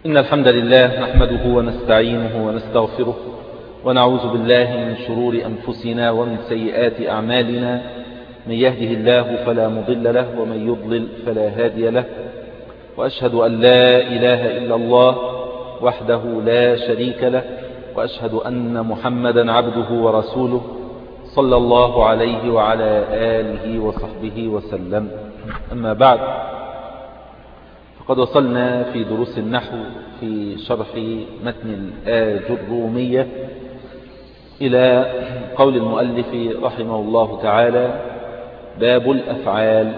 إن الحمد لله نحمده ونستعينه ونستغفره ونعوذ بالله من شرور أنفسنا ومن سيئات أعمالنا. من يهده الله فلا مضل له ومن يضلل فلا هادي له، وأشهد أن لا إله إلا الله وحده لا شريك له، وأشهد أن محمدا عبده ورسوله صلى الله عليه وعلى آله وصحبه وسلم. أما بعد، فقد وصلنا في دروس النحو في شرح متن الآجرومية إلى قول المؤلف رحمه الله تعالى: باب الأفعال.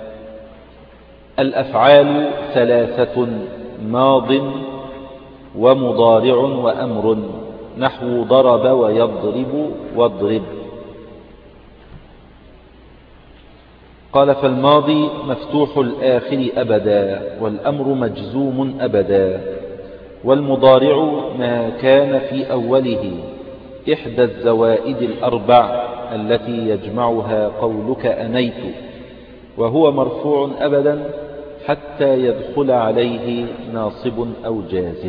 الأفعال ثلاثة: ماض ومضارع وأمر، نحو ضرب ويضرب واضرب. قال: فالماضي مفتوح الآخر أبدا، والأمر مجزوم أبدا، والمضارع ما كان في أوله إحدى الزوائد الأربع التي يجمعها قولك أنيت، وهو مرفوع أبدا حتى يدخل عليه ناصب أو جازم.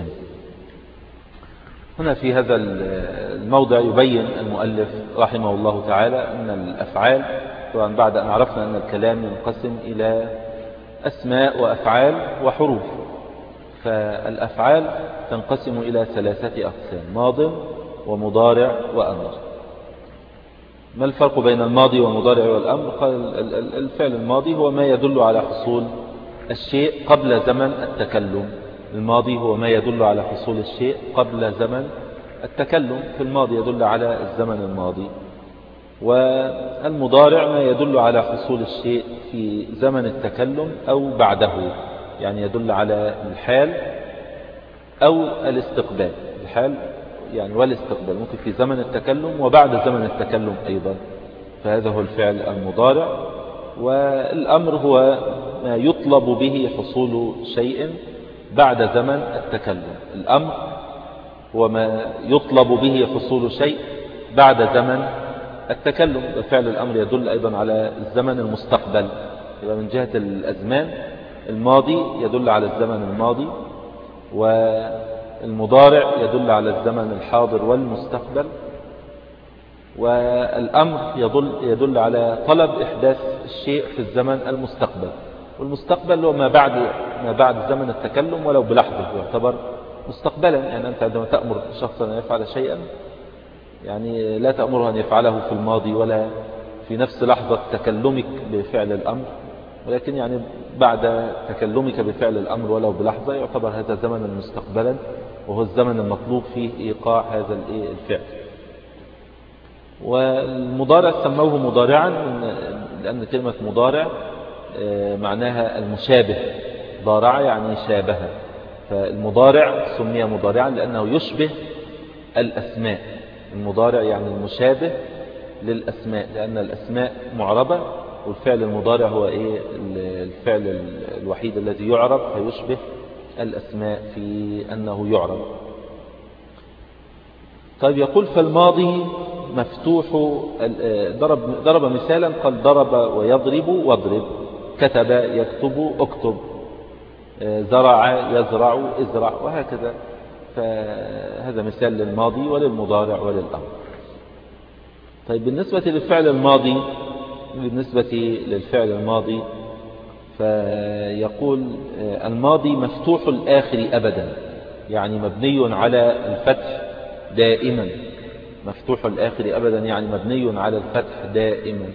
هنا في هذا الموضع يبين المؤلف رحمه الله تعالى أن الأفعال، طبعا بعد أن عرفنا أن الكلام ينقسم إلى أسماء وأفعال وحروف، فالأفعال تنقسم إلى ثلاثة أقسام: ماض ومضارع وأمر. ما الفرق بين الماضي والمضارع والأمر؟ قال: الفعل الماضي هو ما يدل على حصول الشيء قبل زمن التكلم. الماضي هو ما يدل على حصول الشيء قبل زمن التكلم، في الماضي يدل على الزمن الماضي. والمضارع ما يدل على حصول الشيء في زمن التكلم أو بعده، يعني يدل على الحال أو الاستقبال. الحال يعني والاستقبال، ممكن في زمن التكلم وبعد زمن التكلم أيضا، فهذا هو الفعل المضارع. والأمر هو ما يطلب به حصول شيء بعد زمن التكلم. الأمر هو ما يطلب به حصول شيء بعد زمن التكلم. فعل الأمر يدل أيضا على الزمن المستقبل، يبقى من جهة الأزمان الماضي يدل على الزمن الماضي، والمضارع يدل على الزمن الحاضر والمستقبل، والأمر يدل على طلب إحداث الشيء في الزمن المستقبل. والمستقبل هو ما بعد زمن التكلم ولو بلحظة، يعتبر مستقبلا. يعني أنت عندما تأمر شخصا أن يفعل شيئا، يعني لا تأمره أن يفعله في الماضي ولا في نفس لحظة تكلمك بفعل الأمر، ولكن يعني بعد تكلمك بفعل الأمر ولو بلحظة يعتبر هذا زمنا مستقبلا، وهو الزمن المطلوب فيه إيقاع هذا الفعل. والمضارع سموه مضارعا لأن كلمة مضارع معناها المشابه. ضارع يعني شابه، فالمضارع سمي مضارعا لأنه يشبه الأسماء. المضارع يعني المشابه للأسماء، لأن الأسماء معربة، والفعل المضارع هو الفعل الوحيد الذي يعرب فيشبه الأسماء في أنه يعرب. طيب، يقول: فالماضي مفتوح. ضرب مثالا، قال: ضرب ويضرب واضرب، كتب يكتب اكتب، زرع يزرع ازرع، وهكذا. فهذا مثال للماضي وللمضارع وللأمر. طيب، بالنسبة للفعل الماضي فيقول: الماضي مفتوح الآخر أبدا، يعني مبني على الفتح دائما. مفتوح الآخر أبدا يعني مبني على الفتح دائما.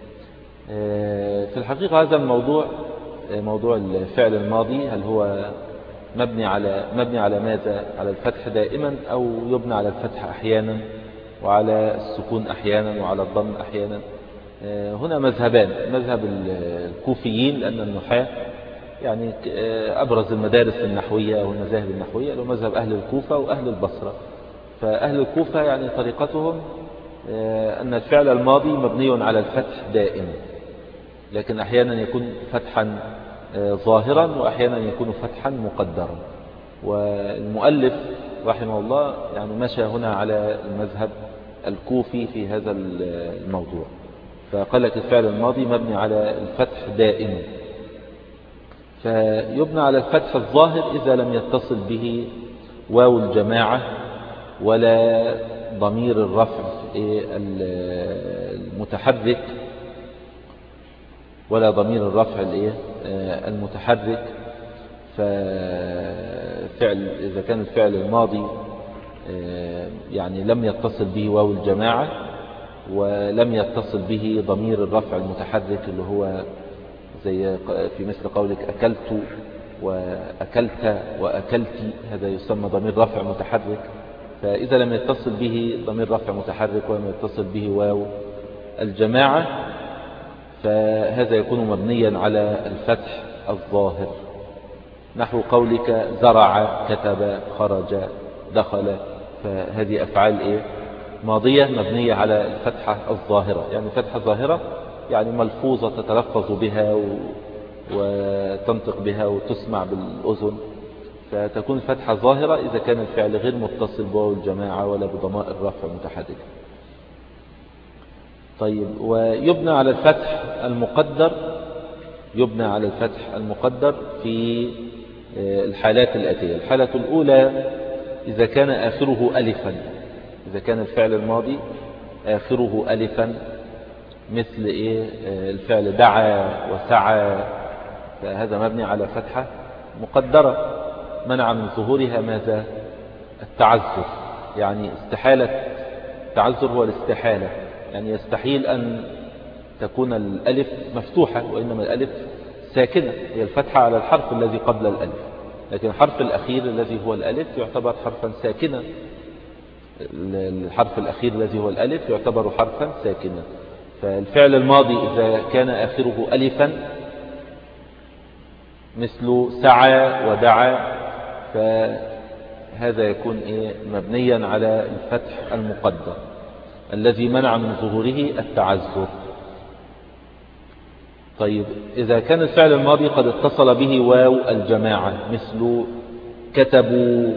في الحقيقة هذا الموضوع، موضوع الفعل الماضي، هل هو مبني على ماذا؟ على الفتح دائما، أو يبنى على الفتح أحيانا وعلى السكون أحيانا وعلى الضم أحيانا؟ هنا مذهبان: مذهب الكوفيين، لأن النحاة يعني أبرز المدارس النحوية والمذاهب النحوية، له مذهب أهل الكوفة وأهل البصرة. فأهل الكوفة يعني طريقتهم أن الفعل الماضي مبني على الفتح دائما، لكن أحيانا يكون فتحا ظاهرا وأحيانا يكون فتحا مقدرا. والمؤلف رحمه الله يعني مشى هنا على المذهب الكوفي في هذا الموضوع، فقال لك الفعل الماضي مبني على الفتح دائما. فيبنى على الفتح الظاهر إذا لم يتصل به واو الجماعة ولا ضمير الرفع المتحرك، ولا ضمير الرفع المتحرك. ففعل إذا كان الفعل الماضي يعني لم يتصل به واو الجماعة ولم يتصل به ضمير الرفع المتحرك اللي هو زي في مثل قولك أكلت وأكلت وأكلتي، هذا يسمى ضمير رفع متحرك. فإذا لم يتصل به ضمير رفع متحرك ولم يتصل به واو الجماعة فهذا يكون مبنيا على الفتح الظاهر، نحو قولك زرع كتب خرج دخل. فهذه أفعال ماضية مبنية على الفتحة الظاهرة، يعني فتحة ظاهرة يعني ملفوظة تتلفظ بها وتنطق بها وتسمع بالأذن، فتكون فتحة ظاهرة إذا كان الفعل غير متصل بواو الجماعة ولا بضمائر الرفع متحركة. طيب، ويبنى على الفتح المقدر، يبنى على الفتح المقدر في الحالات الآتية. الحالة الأولى إذا كان آخره ألفا، إذا كان الفعل الماضي آخره ألفا مثل الفعل دعا وسعى، فهذا مبني على فتحة مقدرة منع من ظهورها ماذا؟ التعذر، يعني استحالة. التعذر هو الاستحالة، يعني يستحيل أن تكون الألف مفتوحة، وإنما الألف ساكنة، هي الفتحة على الحرف الذي قبل الألف، لكن الحرف الأخير الذي هو الألف يعتبر حرفا ساكنا. الحرف الأخير الذي هو الألف يعتبر حرفا ساكنا. فالفعل الماضي إذا كان آخره ألفا مثل سعى ودعا فهذا يكون مبنيا على الفتح المقدر الذي منع من ظهوره التعذر. طيب، إذا كان الفعل الماضي قد اتصل به واو الجماعة مثل كتبوا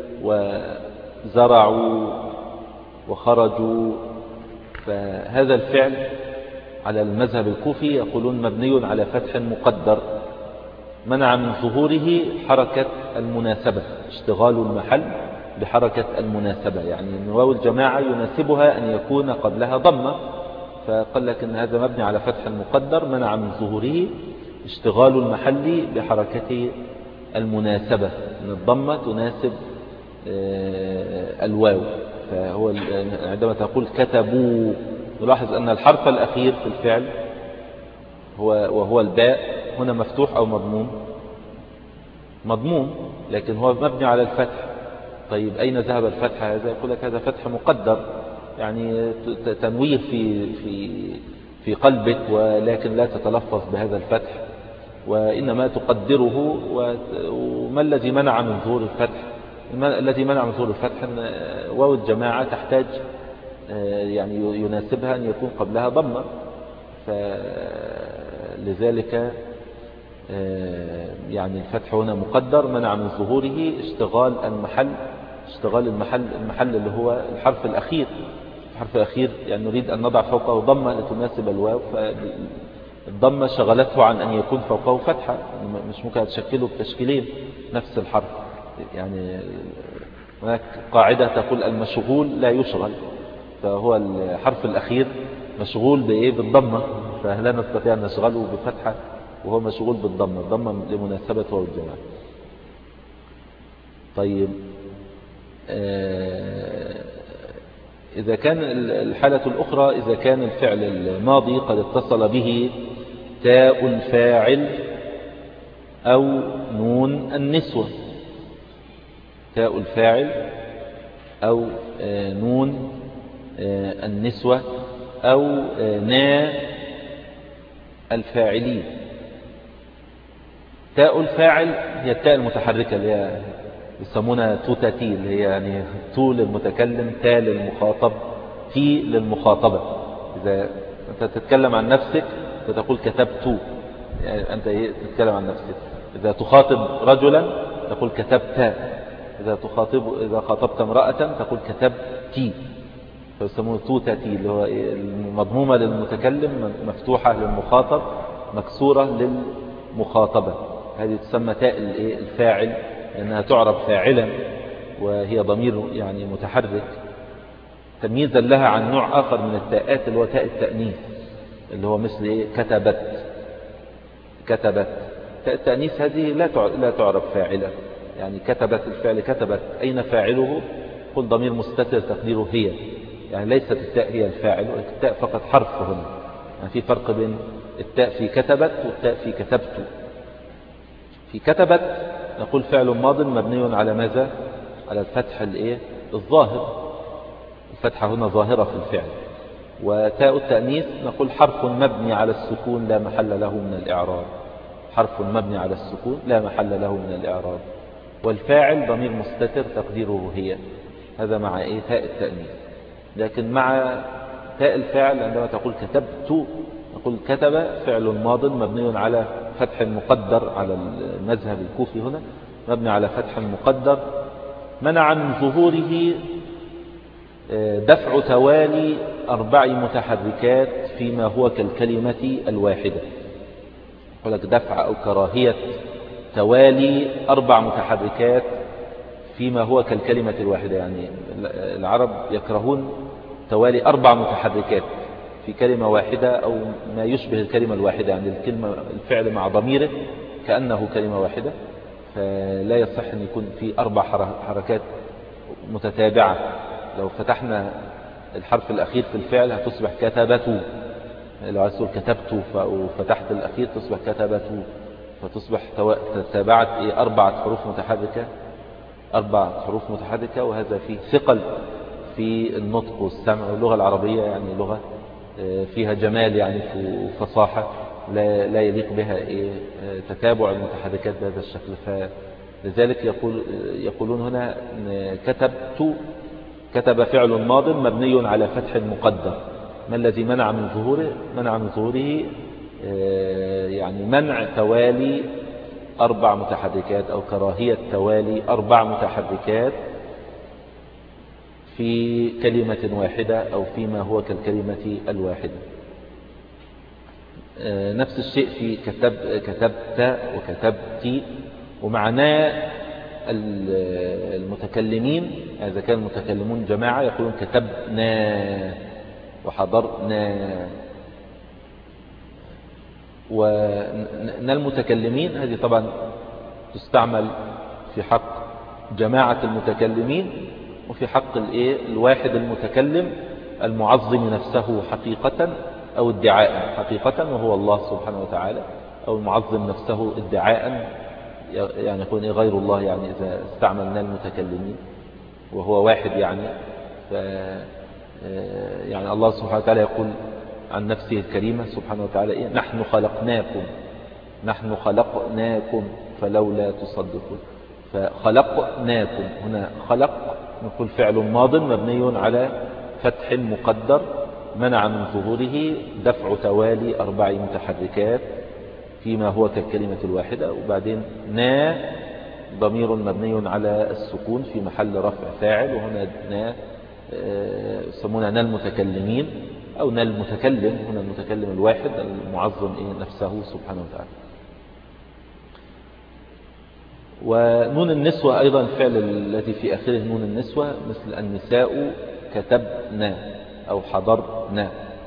وزرعوا وخرجوا، فهذا الفعل على المذهب الكوفي يقولون مبني على فتح مقدر منع من ظهوره حركة المناسبة، اشتغال المحل بحركة المناسبة، يعني أن واو الجماعة يناسبها أن يكون قبلها ضمة، فقال لك أن هذا مبني على فتح مقدر منع من ظهوره اشتغال المحل بحركة المناسبة، أن الضمة تناسب الواو. فهو عندما تقول كتبوا نلاحظ أن الحرف الأخير في الفعل وهو الباء هنا مفتوح أو مضموم؟ مضموم، لكن هو مبني على الفتح. طيب، أين ذهب الفتح؟ هذا يقول لك هذا فتح مقدر، يعني تنويه في قلبك، ولكن لا تتلفظ بهذا الفتح، وإنما تقدره. وما الذي منع من ظهور الفتح؟ الذي منع من ظهور الفتح أن واو الجماعة تحتاج يعني يناسبها أن يكون قبلها ضمة، فلذلك يعني الفتح هنا مقدر منع من ظهوره اشتغال المحل اللي هو الحرف الأخير. الحرف الأخير يعني نريد أن نضع فوقه ضمة لتناسب الواو، فالضمة شغلته عن أن يكون فوقه فتحة، مش ممكن تشكله بتشكيلين نفس الحرف. يعني هناك قاعدة تقول المشغول لا يشغل، فهو الحرف الأخير مشغول بالضمة، فلا نستطيع أن نشغله بفتحة وهو مشغول بالضمة، الضمة لمناسبة واو الجماعة. طيب، إذا كان الحالة الأخرى إذا كان الفعل الماضي قد اتصل به تاء الفاعل أو نون النسوة، تاء الفاعل أو نون النسوة أو نا الفاعلين. تاء الفاعل هي التاء المتحركة اللي هي يسمونها توتاتي، اللي هي يعني تو للمتكلم، تا للمخاطب، تي للمخاطبة. إذا أنت تتكلم عن نفسك فتقول كتبت، يعني أنت تتكلم عن نفسك. إذا تخاطب رجلا تقول كتبت، إذا خاطبت امرأة تقول كتبتي، فيسمونه توتاتي اللي هو المضمومة للمتكلم، مفتوحة للمخاطب، مكسورة للمخاطبة. هذه تسمى تاء الفاعل لأنها تعرب فاعلا وهي ضمير يعني متحرك، تمييزا لها عن نوع آخر من التاءات اللي هو تاء التأنيث اللي هو مثل كتبت. تاء التأنيث هذه لا تعرب فاعلا، يعني كتبت الفعل كتبت أين فاعله؟ قل ضمير مستتر تقديره هي، يعني ليست التاء هي الفاعل، التاء فقط حرف هنا. يعني في فرق بين التاء في كتبت والتاء في كتبت. في كتبت نقول فعل ماض مبني على ماذا؟ على الفتح الظاهر، الفتحة هنا ظاهرة في الفعل. وتاء التأنيث نقول حرف مبني على السكون لا محل له من الإعراب، حرف مبني على السكون لا محل له من الإعراب. والفاعل ضمير مستتر تقديره هي، هذا مع تاء التأنيث. لكن مع تاء الفاعل عندما تقول كتبت نقول كتب فعل ماض مبني على فتح مقدر، على المذهب الكوفي هنا مبني على فتح مقدر منع من ظهوره دفع توالي 4 متحركات فيما هو كالكلمة الواحدة. يقول لك دفع أو كراهية توالي 4 متحركات فيما هو كالكلمة الواحدة، يعني العرب يكرهون توالي 4 متحركات في كلمة واحدة أو ما يشبه الكلمة الواحدة، يعني الكلمة الفعل مع ضميره كأنه كلمة واحدة، فلا يصح أن يكون في 4 حركات متتابعة. لو فتحنا الحرف الأخير في الفعل هتصبح كتبتوا، لو عايز تقول كتبت وفتحت الأخير تصبح كتبتوا، فتصبح تتابعت 4 حروف متحركة، 4 حروف متحركة، وهذا فيه ثقل في النطق والسمع. واللغة العربية يعني لغة فيها جمال يعني في فصاحة لا يليق بها تتابع المتحركات بهذا الشكل. فلذلك يقولون هنا كتب فعل ماض مبني على فتح مقدر. ما الذي منع من ظهوره؟ منع من ظهوره يعني منع توالي 4 متحركات أو كراهية توالي 4 متحركات في كلمة واحدة أو فيما هو كالكلمة الواحدة. نفس الشيء في كتبت وكتبت. ومعناه المتكلمين إذا كان المتكلمون جماعة يقولون كتبنا وحضرنا. وأن المتكلمين هذه طبعا تستعمل في حق جماعة المتكلمين وفي حق الواحد المتكلم المعظم نفسه حقيقة أو ادعاء، حقيقة وهو الله سبحانه وتعالى، أو المعظم نفسه ادعاء يعني يكون غير الله، يعني إذا استعملنا المتكلمين وهو واحد يعني يعني الله سبحانه وتعالى يقول عن نفسه الكريمة سبحانه وتعالى نحن خلقناكم فلولا تصدقون. فخلقناكم هنا خلق نقول فعل ماض مبني على فتح مقدر منع من ظهوره دفع توالي 4 متحركات فيما هو كالكلمة الواحدة. وبعدين ضمير مبني على السكون في محل رفع فاعل، وهنا يسمونها المتكلمين أو المتكلم، هنا المتكلم الواحد المعظم نفسه سبحانه وتعالى. ونون النسوة أيضا الفعل الذي في آخره نون النسوة مثل النساء كتبنا أو حضرنا.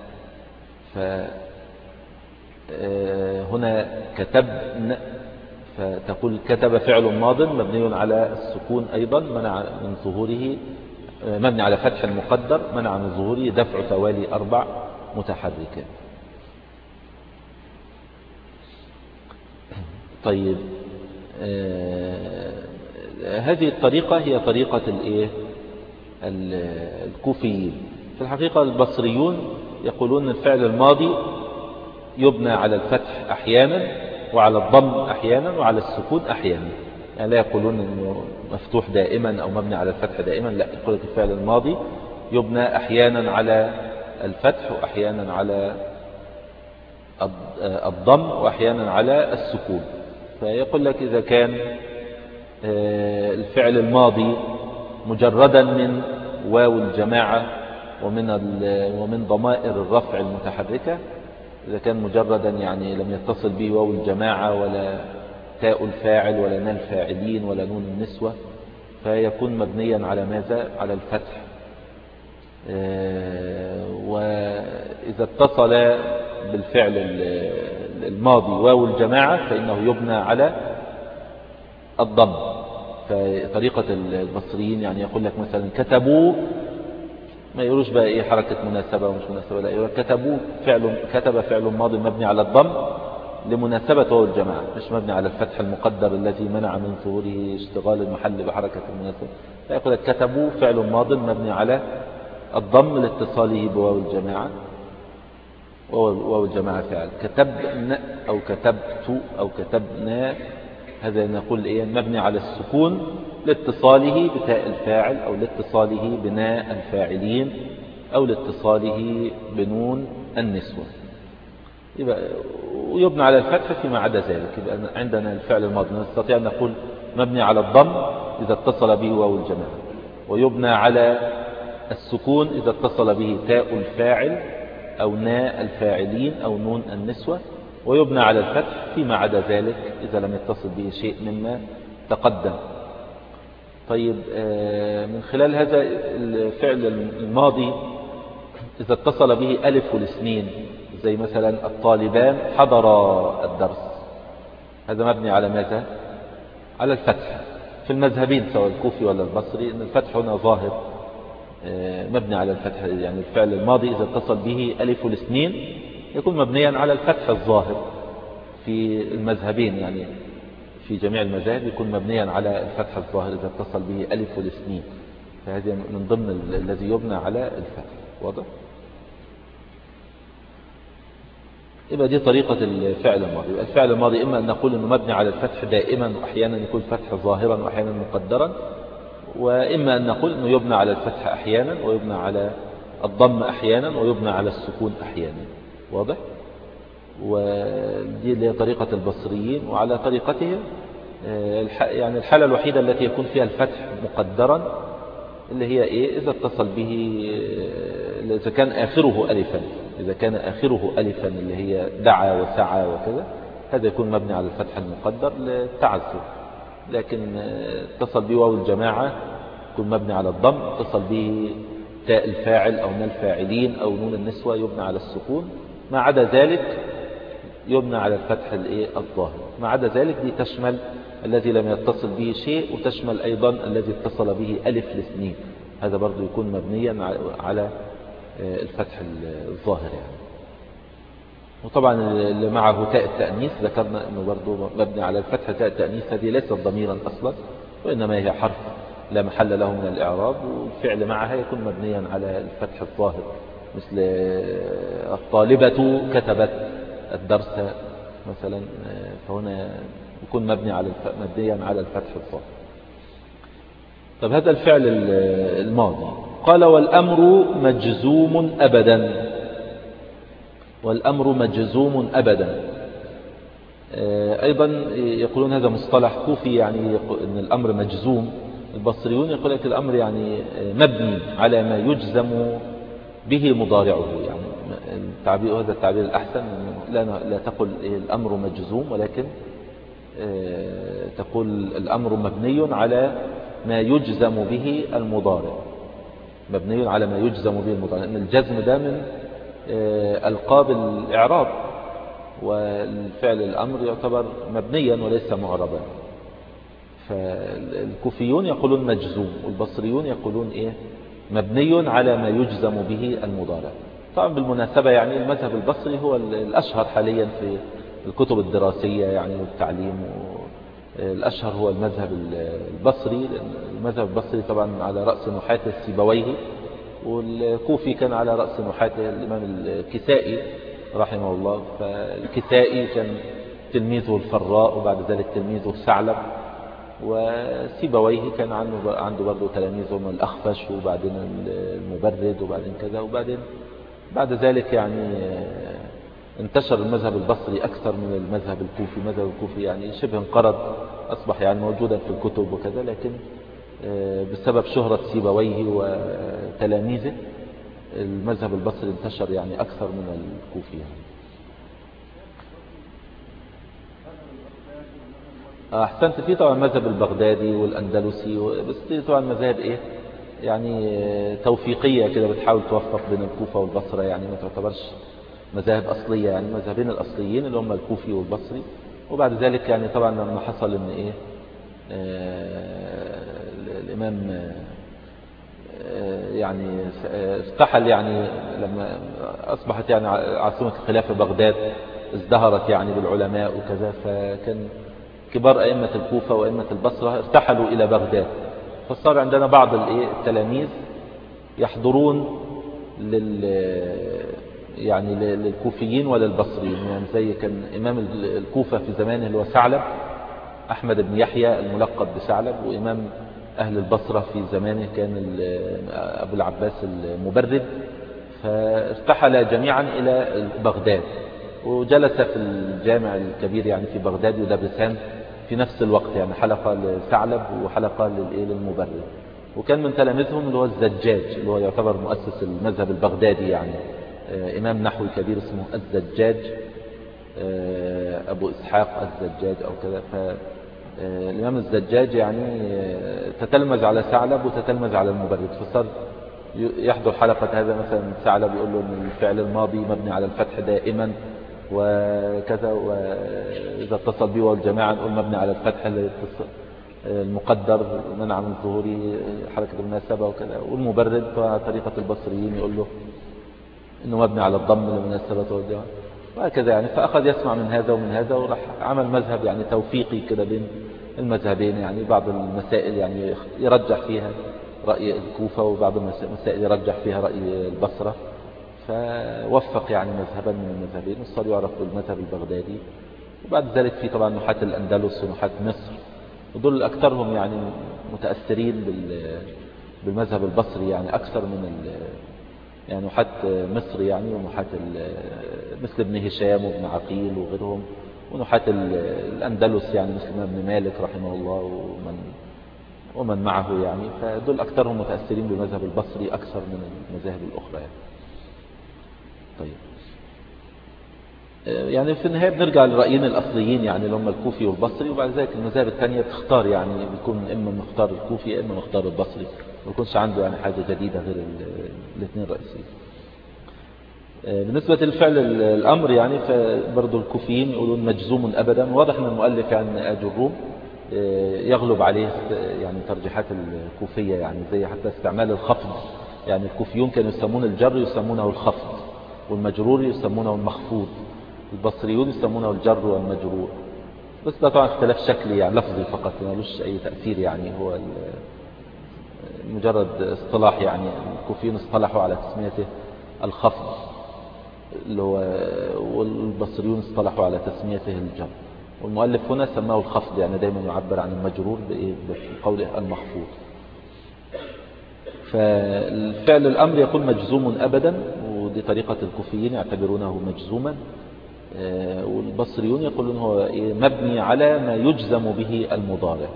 هنا كتبنا فتقول كتب فعل ماض مبني على السكون أيضا منع من ظهوره، مبني على فتح المقدر منع من ظهوره دفع توالي 4 متحركات. طيب هذه الطريقة هي طريقة الكوفيين. في الحقيقة البصريون يقولون الفعل الماضي يبنى على الفتح أحيانا وعلى الضم أحيانا وعلى السكون أحيانا، يعني لا يقولون أنه مفتوح دائما أو مبني على الفتح دائما، لا، يقول الفعل الماضي يبنى أحيانا على الفتح وأحيانا على الضم وأحيانا على السكون. فيقول لك إذا كان الفعل الماضي مجردا من واو الجماعة ومن ضمائر الرفع المتحركة، إذا كان مجردا يعني لم يتصل به واو الجماعة ولا تاء الفاعل ولا نال الفاعلين ولا نون النسوة، فيكون مبنيا على ماذا؟ على الفتح. وإذا اتصل بالفعل الماضي واو الجماعة فإنه يبنى على الضم. فطريقة البصريين يعني يقول لك مثلا كتبوا، ما يقولوش بقى ايه حركة مناسبة ومش مناسبة، لا يقول كتبوا كتب فعل ماضي مبني على الضم لمناسبة واو الجماعة، مش مبني على الفتح المقدر الذي منع من ظهوره اشتغال المحل بحركة المناسبة. لا، يقول لك كتبوا فعل ماضي مبني على الضم لاتصاله بواو الجماعة، واو الجماعة فعل. كتبنا أو كتبت أو كتبنا، هذا نقول إيه؟ مبني على السكون لاتصاله بتاء الفاعل أو لاتصاله بناء الفاعلين أو لاتصاله بنون النسوة. يبقى ويبنى على الفتح فيما عدا ذلك. يبقى عندنا الفعل الماضي نستطيع أن نقول مبني على الضم إذا اتصل به واو الجماعة، ويبنى على السكون إذا اتصل به تاء الفاعل أو ناء الفاعلين أو نون النسوة، ويبنى على الفتح فيما عدا ذلك إذا لم يتصل به شيء مما تقدم. طيب، من خلال هذا الفعل الماضي إذا اتصل به ألف والاثنين، زي مثلا الطالبان حضر الدرس، هذا مبني على ماذا؟ على الفتح في المذهبين سواء الكوفي ولا البصري، إن الفتح هنا ظاهر مبني على الفتح. يعني الفعل الماضي إذا اتصل به ألف والاثنين يكون مبنيا على الفتح الظاهر في المذهبين، يعني في جميع المذاهب يكون مبنيا على الفتح الظاهر إذا اتصل به ألف والاثنين، فهذه من ضمن الذي يبنى على الفتح. واضح؟ يبقى دي طريقة الفعل الماضي. الفعل الماضي إما أن نقول أنه مبني على الفتح دائما، وأحيانا يكون فتح ظاهرا وأحيانا مقدرا، وإما أن نقول أنه يبنى على الفتح أحيانا ويبنى على الضم أحيانا ويبنى على السكون أحيانا. واضح؟ ودي اللي هي طريقة البصريين. وعلى طريقتهم يعني الحالة الوحيدة التي يكون فيها الفتح مقدرا اللي هي إيه؟ إذا اتصل به، إذا كان آخره ألفا، إذا كان آخره ألفا اللي هي دعا وسعى وكذا، هذا يكون مبني على الفتح المقدر للتعذر. لكن اتصل به واو الجماعة يكون مبني على الضم، اتصل به تاء الفاعل أو نال الفاعلين أو نون النسوة يبنى على السكون، ما عدا ذلك يبنى على الفتح الظاهر. ما عدا ذلك دي تشمل الذي لم يتصل به شيء، وتشمل أيضا الذي اتصل به ألف الاثنين، هذا برضو يكون مبنيا على الفتح الظاهر يعني. وطبعا اللي معه تاء التأنيث ذكرنا أنه برضو مبني على الفتح. تاء التأنيث هذه ليست ضميرا أصلا، وإنما هي حرف لا محل له من الإعراب، والفعل معها يكون مبنيا على الفتح الظاهر، مثل الطالبة كتبت الدرس مثلا، فهنا يكون مبنيا على الفتح الظاهر. طب هذا الفعل الماضي. قال والأمر مجزوم أبدا، والأمر مجزوم أبدا. أيضا يقولون هذا مصطلح كوفي، يعني أن الأمر مجزوم. البصريون يقول لك الأمر يعني مبني على ما يجزم به مضارعه، يعني التعبير هذا التعبير الأحسن، لا تقل الأمر مجزوم، ولكن تقول الأمر مبني على ما يجزم به المضارع، مبني على ما يجزم به المضارع، لأن الجزم ده من ألقاب الإعراب، والفعل الأمر يعتبر مبنيا وليس معربا. فالكوفيون يقولون مجزوم، والبصريون يقولون مبني على ما يجزم به المضارع. طبعا بالمناسبة يعني المذهب البصري هو الأشهر حاليا في الكتب الدراسية يعني والتعليم، الأشهر هو المذهب البصري. المذهب البصري طبعا على رأس نحاته سيبويه، والكوفي كان على رأس نحاته الإمام الكسائي رحمه الله. فالكسائي كان تلميذه الفراء، وبعد ذلك تلميذه ثعلب، وسيبويه كان عنده برضه تلاميذهم الأخفش، وبعدين المبرد، وبعدين كذا، وبعدين بعد ذلك يعني انتشر المذهب البصري أكثر من المذهب الكوفي. المذهب الكوفي يعني شبه انقرض، أصبح يعني موجودا في الكتب وكذا، لكن بسبب شهرة سيبويه وتلاميذه المذهب البصري انتشر يعني أكثر من الكوفي يعني. أحسنت. فيه طبعا مذهب البغدادي والأندلسي، بس دي طبعا مذاهب إيه يعني توفيقية كده، بتحاول توفق بين الكوفة والبصرة، يعني ما تعتبرش مذاهب أصلية. يعني مذهبين الأصليين اللي هم الكوفي والبصري. وبعد ذلك يعني طبعا لما حصل إن إيه الإمام يعني ارتحل، يعني لما أصبحت يعني عاصمة الخلافة بغداد ازدهرت يعني بالعلماء وكذا، فكان كبار أئمة الكوفة وأئمة البصرة ارتحلوا إلى بغداد. فصار عندنا بعض التلاميذ يحضرون يعني للكوفيين وللبصريين. يعني زي كان إمام الكوفة في زمانه اللي هو ثعلب، أحمد بن يحيى الملقب بثعلب، وإمام أهل البصرة في زمانه كان أبو العباس المبرد. فارتحل جميعا إلى بغداد، وجلس في الجامع الكبير يعني في بغداد يدرسان في نفس الوقت، يعني حلقة لثعلب وحلقة للمبرد. وكان من تلاميذهم اللي هو الزجاج، اللي هو يعتبر مؤسس المذهب البغدادي، يعني إمام نحوي كبير اسمه الزجاج، أبو إسحاق الزجاج أو كذا. فالإمام الزجاج يعني تتلمذ على ثعلب وتتلمذ على المبرد، فصار يحضر حلقة هذا مثلا ثعلب يقول له أن الفعل الماضي مبني على الفتح دائما وكذا، وإذا اتصل به والجماعة نقول مبني على الفتح المقدر منع من ظهوره حركة المناسبة وكذا. والمبرد طريقة البصريين يقول له إنه مبني على الضم لمناسبة والجماعة وهكذا. يعني فأخذ يسمع من هذا ومن هذا، وراح عمل مذهب يعني توفيقي كده بين المذهبين. يعني بعض المسائل يعني يرجح فيها رأي الكوفة، وبعض المسائل يرجح فيها رأي البصرة، فوفق يعني مذهبا من المذهبين، وصار يعرف بالمذهب البغدادي. وبعد ذلك في طبعا نحاة الأندلس ونحاة مصر، ودول أكثرهم يعني متأثرين بالمذهب البصري، يعني أكثر من يعني نحاة مصر يعني، ونحاة مثل ابن هشام وابن عقيل وغيرهم، ونحاة الأندلس يعني مثل ابن مالك رحمه الله ومن معه يعني. فدول أكثرهم متأثرين بالمذهب البصري أكثر من المذاهب الأخرى يعني. طيب يعني في النهاية بنرجع للرأيين الأصليين، يعني اللي هم الكوفي والبصري، وبعد ذلك المذاهب الثانية بتختار، يعني بيكون إما مختار الكوفي إما مختار البصري، ما يكونش عنده يعني حاجة جديدة غير الاثنين الرئيسيين. بالنسبة للفعل الأمر يعني فبرضو الكوفيين يقولون مجزوم أبدا. واضح أن المؤلف يعني آج الروم يغلب عليه يعني ترجيحات الكوفية، يعني زي حتى استعمال الخفض. يعني الكوفيون كانوا يسمون الجر يسمونه الخفض، والمجرور يسمونه المخفوض، البصريون يسمونه الجر والمجرور. بس ده طبعا اختلاف شكلي يعني لفظي فقط، ملوش أي تأثير، يعني هو مجرد اصطلاح. يعني الكوفيون اصطلحوا على تسميته الخفض اللي هو، والبصريون اصطلحوا على تسميته الجر، والمؤلف هنا سماه الخفض، يعني دايما يعبر عن المجرور بقوله المخفوض. فالفعل الأمر يقول مجزوم أبدا، ودي طريقة الكوفيين يعتبرونه مجزوما، والبصريون يقولون هو مبني على ما يجزم به المضارع.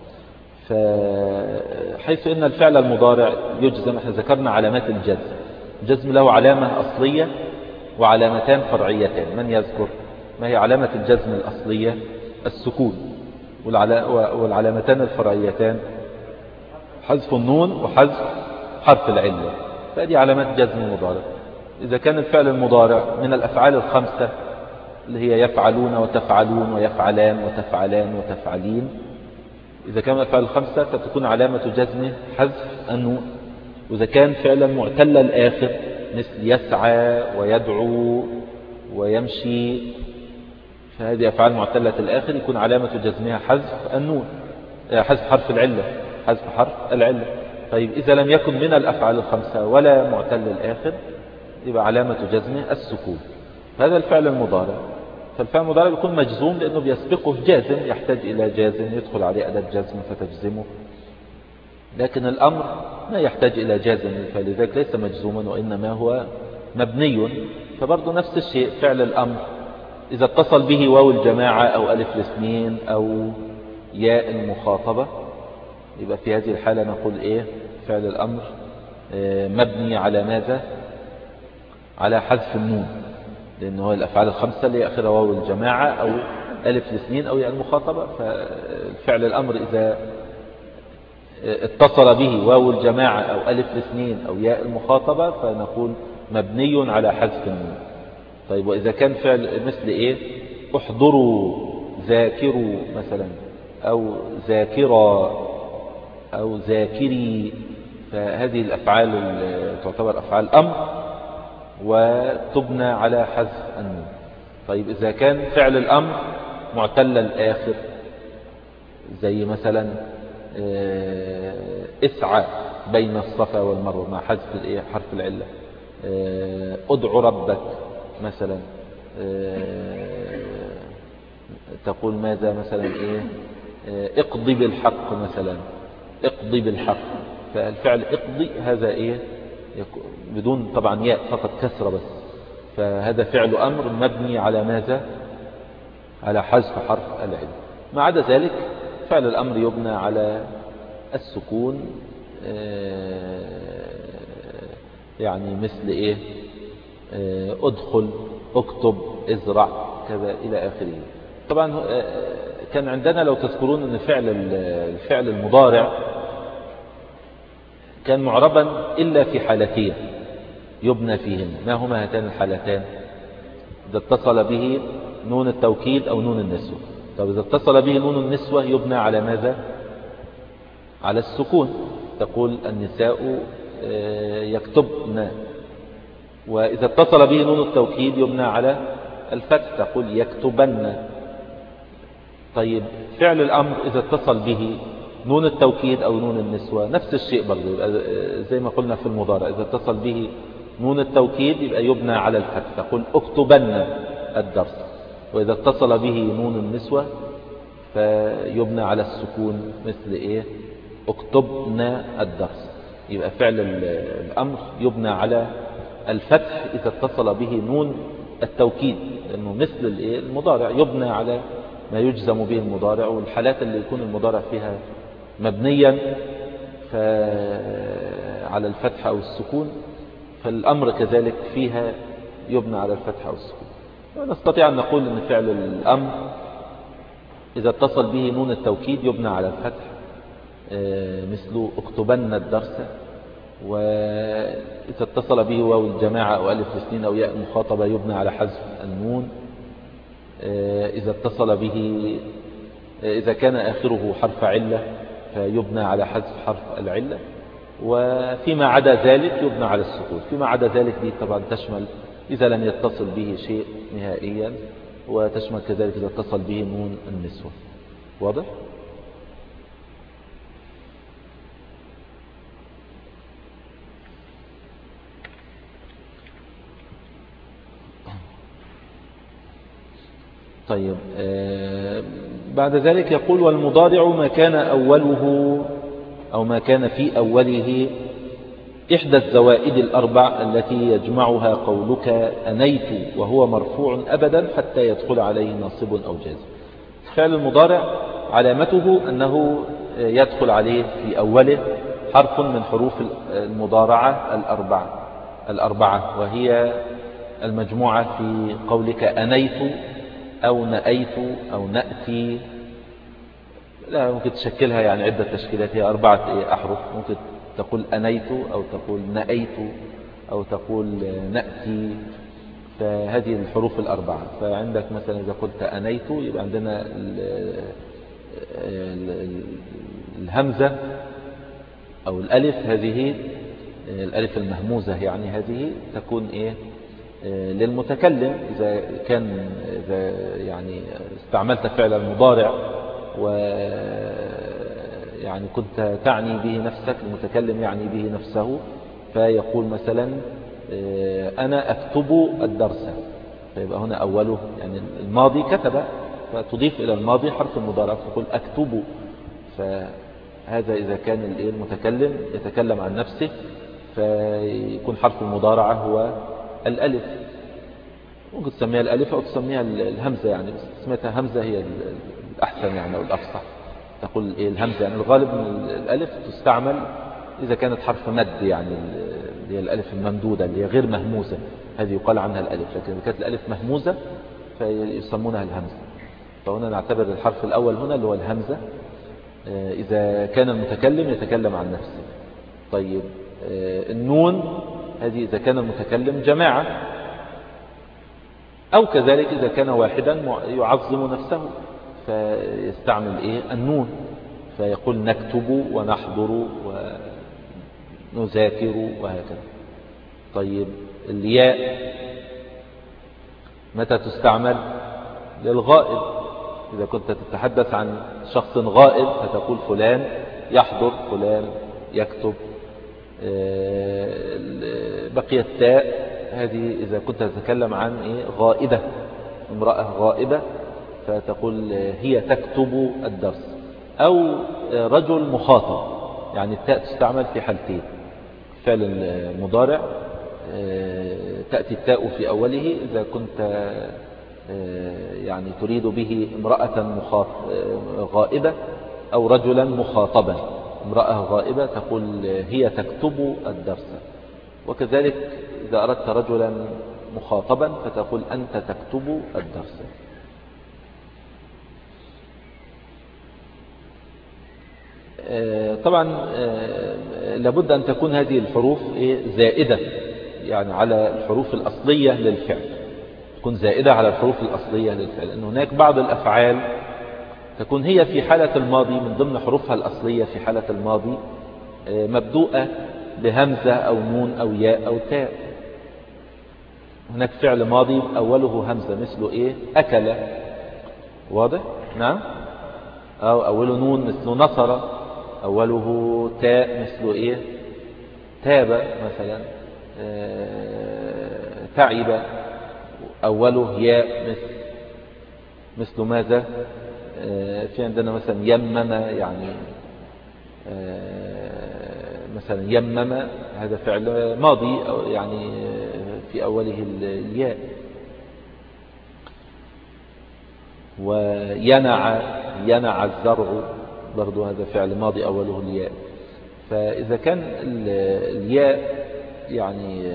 فحيث إن الفعل المضارع يجزم، احنا ذكرنا علامات الجزم. الجزم له علامة أصلية وعلامتان فرعيتان. من يذكر ما هي علامة الجزم الأصلية؟ السكون. والعلامتان الفرعيتان حذف النون وحذف حرف العلة. فهذه علامات جزم المضارع. إذا كان الفعل المضارع من الأفعال الخمسة اللي هي يفعلون وتفعلون ويفعلان وتفعلان وتفعلين، إذا كان الأفعال الخمسة فتكون علامة جزمه حذف النون. وإذا كان فعلا معتل الآخر مثل يسعى ويدعو ويمشي، فهذه أفعال معتلة الآخر يكون علامة جزمها حذف النون، حذف حرف العلة، حذف حرف العلة. طيب إذا لم يكن من الأفعال الخمسة ولا معتل الآخر يبقى علامة جزمه السكون. هذا الفعل المضارع. فالفعل المضارع يكون مجزوم لأنه بيسبقه جازم، يحتاج إلى جازم يدخل عليه أداة جزم فتجزمه. لكن الأمر لا يحتاج إلى جازم، فلذلك ليس مجزوما وإنما هو مبني. فبرضه نفس الشيء فعل الأمر إذا اتصل به واو الجماعة أو ألف الاثنين أو ياء المخاطبة، يبقى في هذه الحالة نقول إيه؟ فعل الأمر مبني على ماذا؟ على حذف النون، لأنه هو الأفعال الخمسة اللي آخرها واو الجماعة أو ألف الاثنين أو ياء المخاطبة. فالفعل الأمر إذا اتصل به واو الجماعة أو ألف الاثنين أو ياء المخاطبة فنقول مبني على حذف النون. طيب وإذا كان فعل مثل إيه؟ احضروا، ذاكروا مثلا، أو ذاكرا، أو ذاكري، فهذه الأفعال تعتبر أفعال أمر وتبنى على حذف النون. طيب إذا كان فعل الأمر معتل الآخر زي مثلا اسعى بين الصفا والمروة مع حذف حرف العلة، ادعو ربك مثلا، تقول ماذا مثلا اقضي بالحق مثلا، اقضي بالحق. فالفعل اقضي هذا بدون طبعا ياء، فقط كسرة بس، فهذا فعل أمر مبني على ماذا؟ على حذف حرف العلة. ما عدا ذلك فعل الأمر يبنى على السكون، يعني مثل ادخل، اكتب، ازرع، كذا إلى آخره. طبعا كان عندنا لو تذكرون أن الفعل المضارع كان معربا إلا في حالتين يبنى فيهن. ما هما هاتان الحالتان؟ إذا اتصل به نون التوكيد أو نون النسوة. طب إذا اتصل به نون النسوة يبنى على ماذا؟ على السكون، تقول النساء يكتبن. وإذا اتصل به نون التوكيد يبنى على الفتح، تقول يكتبن. طيب فعل الأمر إذا اتصل به نون التوكيد أو نون النسوة نفس الشيء برضو، زي ما قلنا في المضارع، إذا اتصل به نون التوكيد يبقى يبنى على الفتح، تقول اكتبن الدرس. وإذا اتصل به نون النسوة فيبنى على السكون مثل اكتبن الدرس. يبقى فعل الأمر يبنى على الفتح إذا اتصل به نون التوكيد، لأنه مثل المضارع يبنى على ما يجزم به المضارع. والحالات اللي يكون المضارع فيها مبنيا على الفتح أو السكون، فالأمر كذلك فيها يبنى على الفتح أو السكون. ونستطيع أن نقول أن فعل الأمر إذا اتصل به نون التوكيد يبنى على الفتح، مثل اكتبن الدرس. وإذا اتصل به واو الجماعة أو ألف الاثنين أو ياء المخاطبة يبنى على حذف النون. إذا اتصل به، إذا كان آخره حرف علة فيبنى على حذف حرف العلة. وفيما عدا ذلك يبنى على السكون. فيما عدا ذلك دي طبعا تشمل إذا لم يتصل به شيء نهائيا، وتشمل كذلك إذا اتصل به نون النسوة. واضح؟ طيب بعد ذلك يقول والمضارع ما كان أوله أو ما كان في أوله إحدى الزوائد الأربع التي يجمعها قولك أنيت وهو مرفوع أبدا حتى يدخل عليه ناصب أو جازم. فعل المضارع علامته أنه يدخل عليه في أوله حرف من حروف المضارعة الأربعة، وهي المجموعة في قولك أنيت أو نأيت أو نأتي. لا ممكن تشكلها يعني عدة تشكيلات، هي 4 أحرف. ممكن تقول أنيت أو تقول نأيت أو تقول نأتي، فهذه الحروف الأربعة. فعندك مثلا إذا قلت أنيت يبقى عندنا الهمزة أو الألف، هذه الألف المهموزة، يعني هذه تكون للمتكلم. إذا يعني استعملت فعل المضارع ويعني كنت تعني به نفسك، المتكلم يعني به نفسه، فيقول مثلا أنا أكتب الدرس، فيبقى هنا أوله يعني الماضي كتب، فتضيف إلى الماضي حرف المضارع تقول أكتب. فهذا إذا كان المتكلم يتكلم عن نفسه فيكون حرف المضارعة هو الألف. ممكن تسميها الألف أو تسميها الهمزة، يعني سميتها همزة هي الأحسن يعني أو الأفصح. تقول الهمزة، يعني الغالب من الألف تستعمل إذا كانت حرف مد، يعني اللي هي الألف الممدودة اللي هي غير مهموزة، هذه يقال عنها الألف. لكن إذا كانت الألف مهموزة فيسمونها الهمزة. فهنا نعتبر الحرف الأول هنا اللي هو الهمزة إذا كان المتكلم يتكلم عن نفسه. طيب النون هذه إذا كان المتكلم جماعة، أو كذلك إذا كان واحدا يعظم نفسه فيستعمل النون، فيقول نكتب ونحضر ونذاكر وهكذا. طيب الياء متى تستعمل؟ للغائب، إذا كنت تتحدث عن شخص غائب فتقول فلان يحضر، فلان يكتب. بقي التاء، هذه إذا كنت تتكلم عن غائبة، امرأة غائبة، فتقول هي تكتب الدرس. أو رجل مخاطب، يعني التاء تستعمل في حالتين: فعل المضارع تأتي التاء في أوله إذا كنت يعني تريد به امرأة غائبة أو رجلا مخاطبا. امرأة غائبة تقول هي تكتب الدرس، وكذلك إذا أردت رجلا مخاطبا فتقول أنت تكتب الدرس. طبعا لابد أن تكون هذه الحروف زائدة، يعني على الحروف الأصلية للفعل، تكون زائدة على الحروف الأصلية للفعل، لأن هناك بعض الأفعال تكون هي في حالة الماضي من ضمن حروفها الأصلية في حالة الماضي مبدوءة بهمزة أو نون أو ياء أو تاء. هناك فعل ماضي أوله همزة مثل أكل، واضح؟ نعم. أو أوله نون مثل نصر، أوله تاء مثل تاب مثلا، تعب. أوله ياء مثل ماذا؟ في عندنا مثلا يمم، يعني مثلا يمم هذا فعل ماضي، أو يعني في أوله الياء. وينع الزرع برضو هذا فعل ماضي أوله الياء. فإذا كان الياء يعني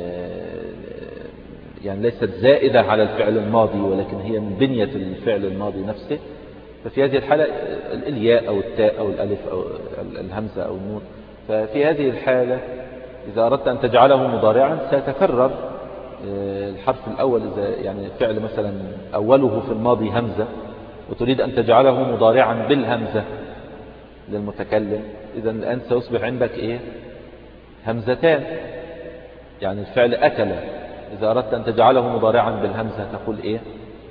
ليست زائدة على الفعل الماضي ولكن هي من بنية الفعل الماضي نفسه، ففي هذه الحالة الياء أو التاء أو الألف أو الهمزة أو النون، ففي هذه الحالة إذا أردت أن تجعله مضارعا سيتكرر الحرف الأول. إذا يعني فعل مثلا أوله في الماضي همزة وتريد أن تجعله مضارعا بالهمزة للمتكلم، إذا الآن سيصبح عندك همزتان. يعني الفعل أكل إذا أردت أن تجعله مضارعا بالهمزة تقول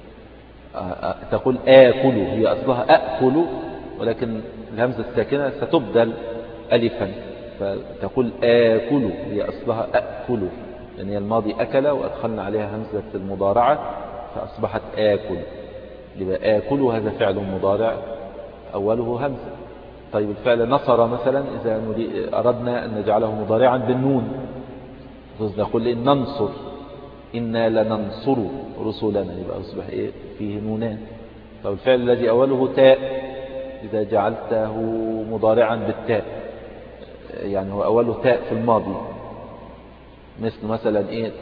تقول آكل، هي أصلها أأكل ولكن الهمزة الساكنة ستبدل ألفا فتقول آكل، هي أصلها أأكل، يعني الماضي أكل وأدخلنا عليها همزة المضارعة فأصبحت آكل. يبقى آكل هذا فعل مضارع أوله همزة. طيب الفعل نصر مثلا إذا أردنا أن نجعله مضارعا بالنون نقول ننصر، إنا لننصر رسلنا، يبقى أصبح فيه نونان. طيب الفعل الذي أوله تاء إذا جعلته مضارعا بالتاء، يعني هو أوله تاء في الماضي، مثل مثلا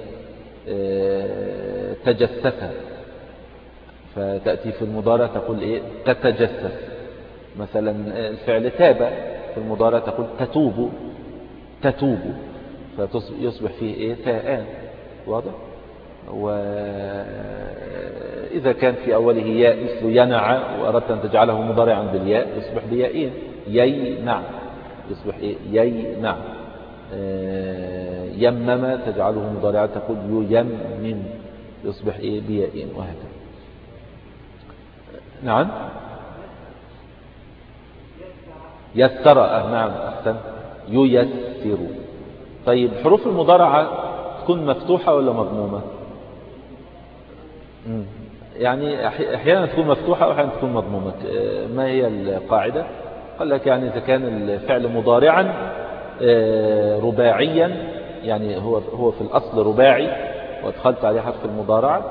تجسس، فتأتي في المضارع تقول تتجسس. مثلا الفعل تاب في المضارع تقول تتوب، فيصبح فيه تاءان، واضح؟ وإذا كان في أوله ياء مثل ينع وأردت أن تجعله مضارعا بالياء يصبح بيائين، يينع يصبح يينع. يمم تجعله مضارعا تقول ييمم يصبح بيائين، وهكذا. نعم. يسر، نعم أحسن، ييسر. طيب حروف المضارعة تكون مفتوحة ولا مضمومة؟ يعني أحيانا تكون مفتوحة وأحيانا تكون مضمومة. ما هي القاعدة؟ قال لك يعني إذا كان الفعل مضارعا رباعيا، يعني هو في الأصل رباعي وادخلت عليه حرف المضارعة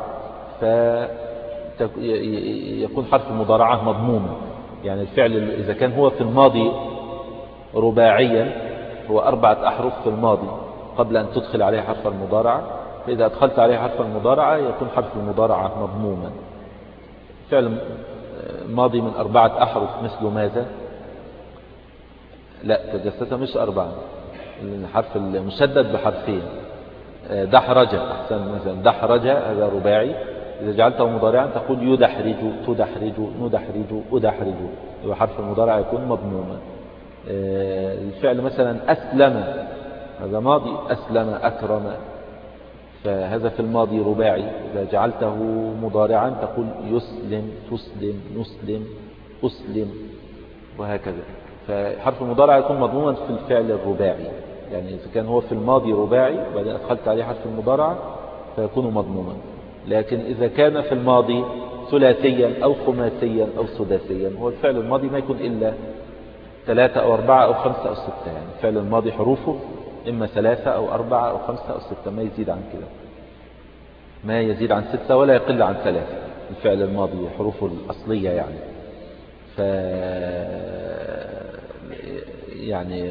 فيكون حرف المضارعة مضموما. يعني الفعل إذا كان هو في الماضي رباعيا، هو 4 أحرف في الماضي قبل أن تدخل عليه حرف المضارعة، فإذا أدخلت عليه حرف المضارعة يكون حرف المضارعة مضموما. فعل ماضي من 4 أحرف مثل ماذا؟ لا، تجسس مش 4، الحرف المشدد بحرفين. دحرج أحسن، مثلا دحرج هذا رباعي، إذا جعلته مضارعا تقول يدحرج، تدحرج، ندحرج، أدحرج، يبقى حرف المضارع يكون مضموما. الفعل مثلا أسلم، هذا ماضي، أسلم، أكرم، فهذا في الماضي رباعي، إذا جعلته مضارعا تقول يسلم، تسلم، نسلم، أسلم، وهكذا. فحرف المضارع يكون مضموما في الفعل الرباعي، يعني إذا كان هو في الماضي رباعي وبعدين أدخلت عليه حرف المضارع فيكون مضموما. لكن إذا كان في الماضي ثلاثيا أو خماسيا أو سداسيا، هو الفعل الماضي ما يكون إلا 3 أو 4 أو 5 أو 6، يعني الفعل الماضي حروفه إما 3 أو 4 أو 5 أو 6، ما يزيد عن كده، ما يزيد عن 6 ولا يقل عن 3. الفعل الماضي حروفه الأصلية يعني يعني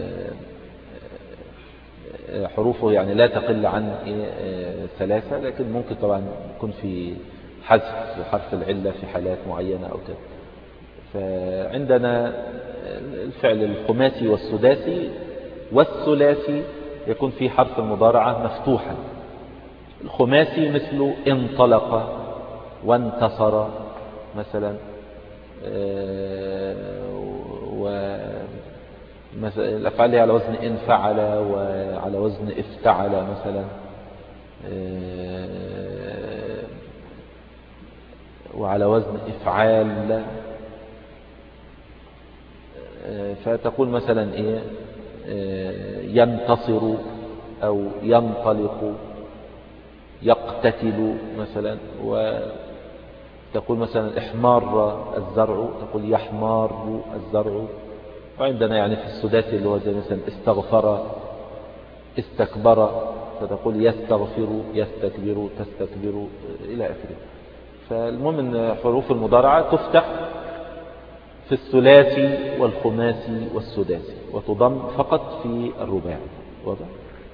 حروفه يعني لا تقل عن 3، لكن ممكن طبعا يكون في حذف حرف العلة في حالات معينة أو كده. فعندنا الفعل الخماسي والسداسي والثلاثي يكون في حرف المضارعة مفتوحا. الخماسي مثل انطلق وانتصر مثلا، الأفعال على وزن انفعل وعلى وزن افتعل مثلا، وعلى وزن افعال. فتقول مثلا ينتصر أو ينطلق، يقتتل مثلا. وتقول مثلا احمار الزرع، تقول يحمار الزرع. وعندنا يعني في السداسي اللي هو زي مثلا استغفر، استكبر، فتقول يستغفر، يستكبر، تستكبر إلى آخره. فالمهم أن حروف المضارعة تفتح في الثلاثي والخماسي والسداسي وتضم فقط في الرباعي. واضح؟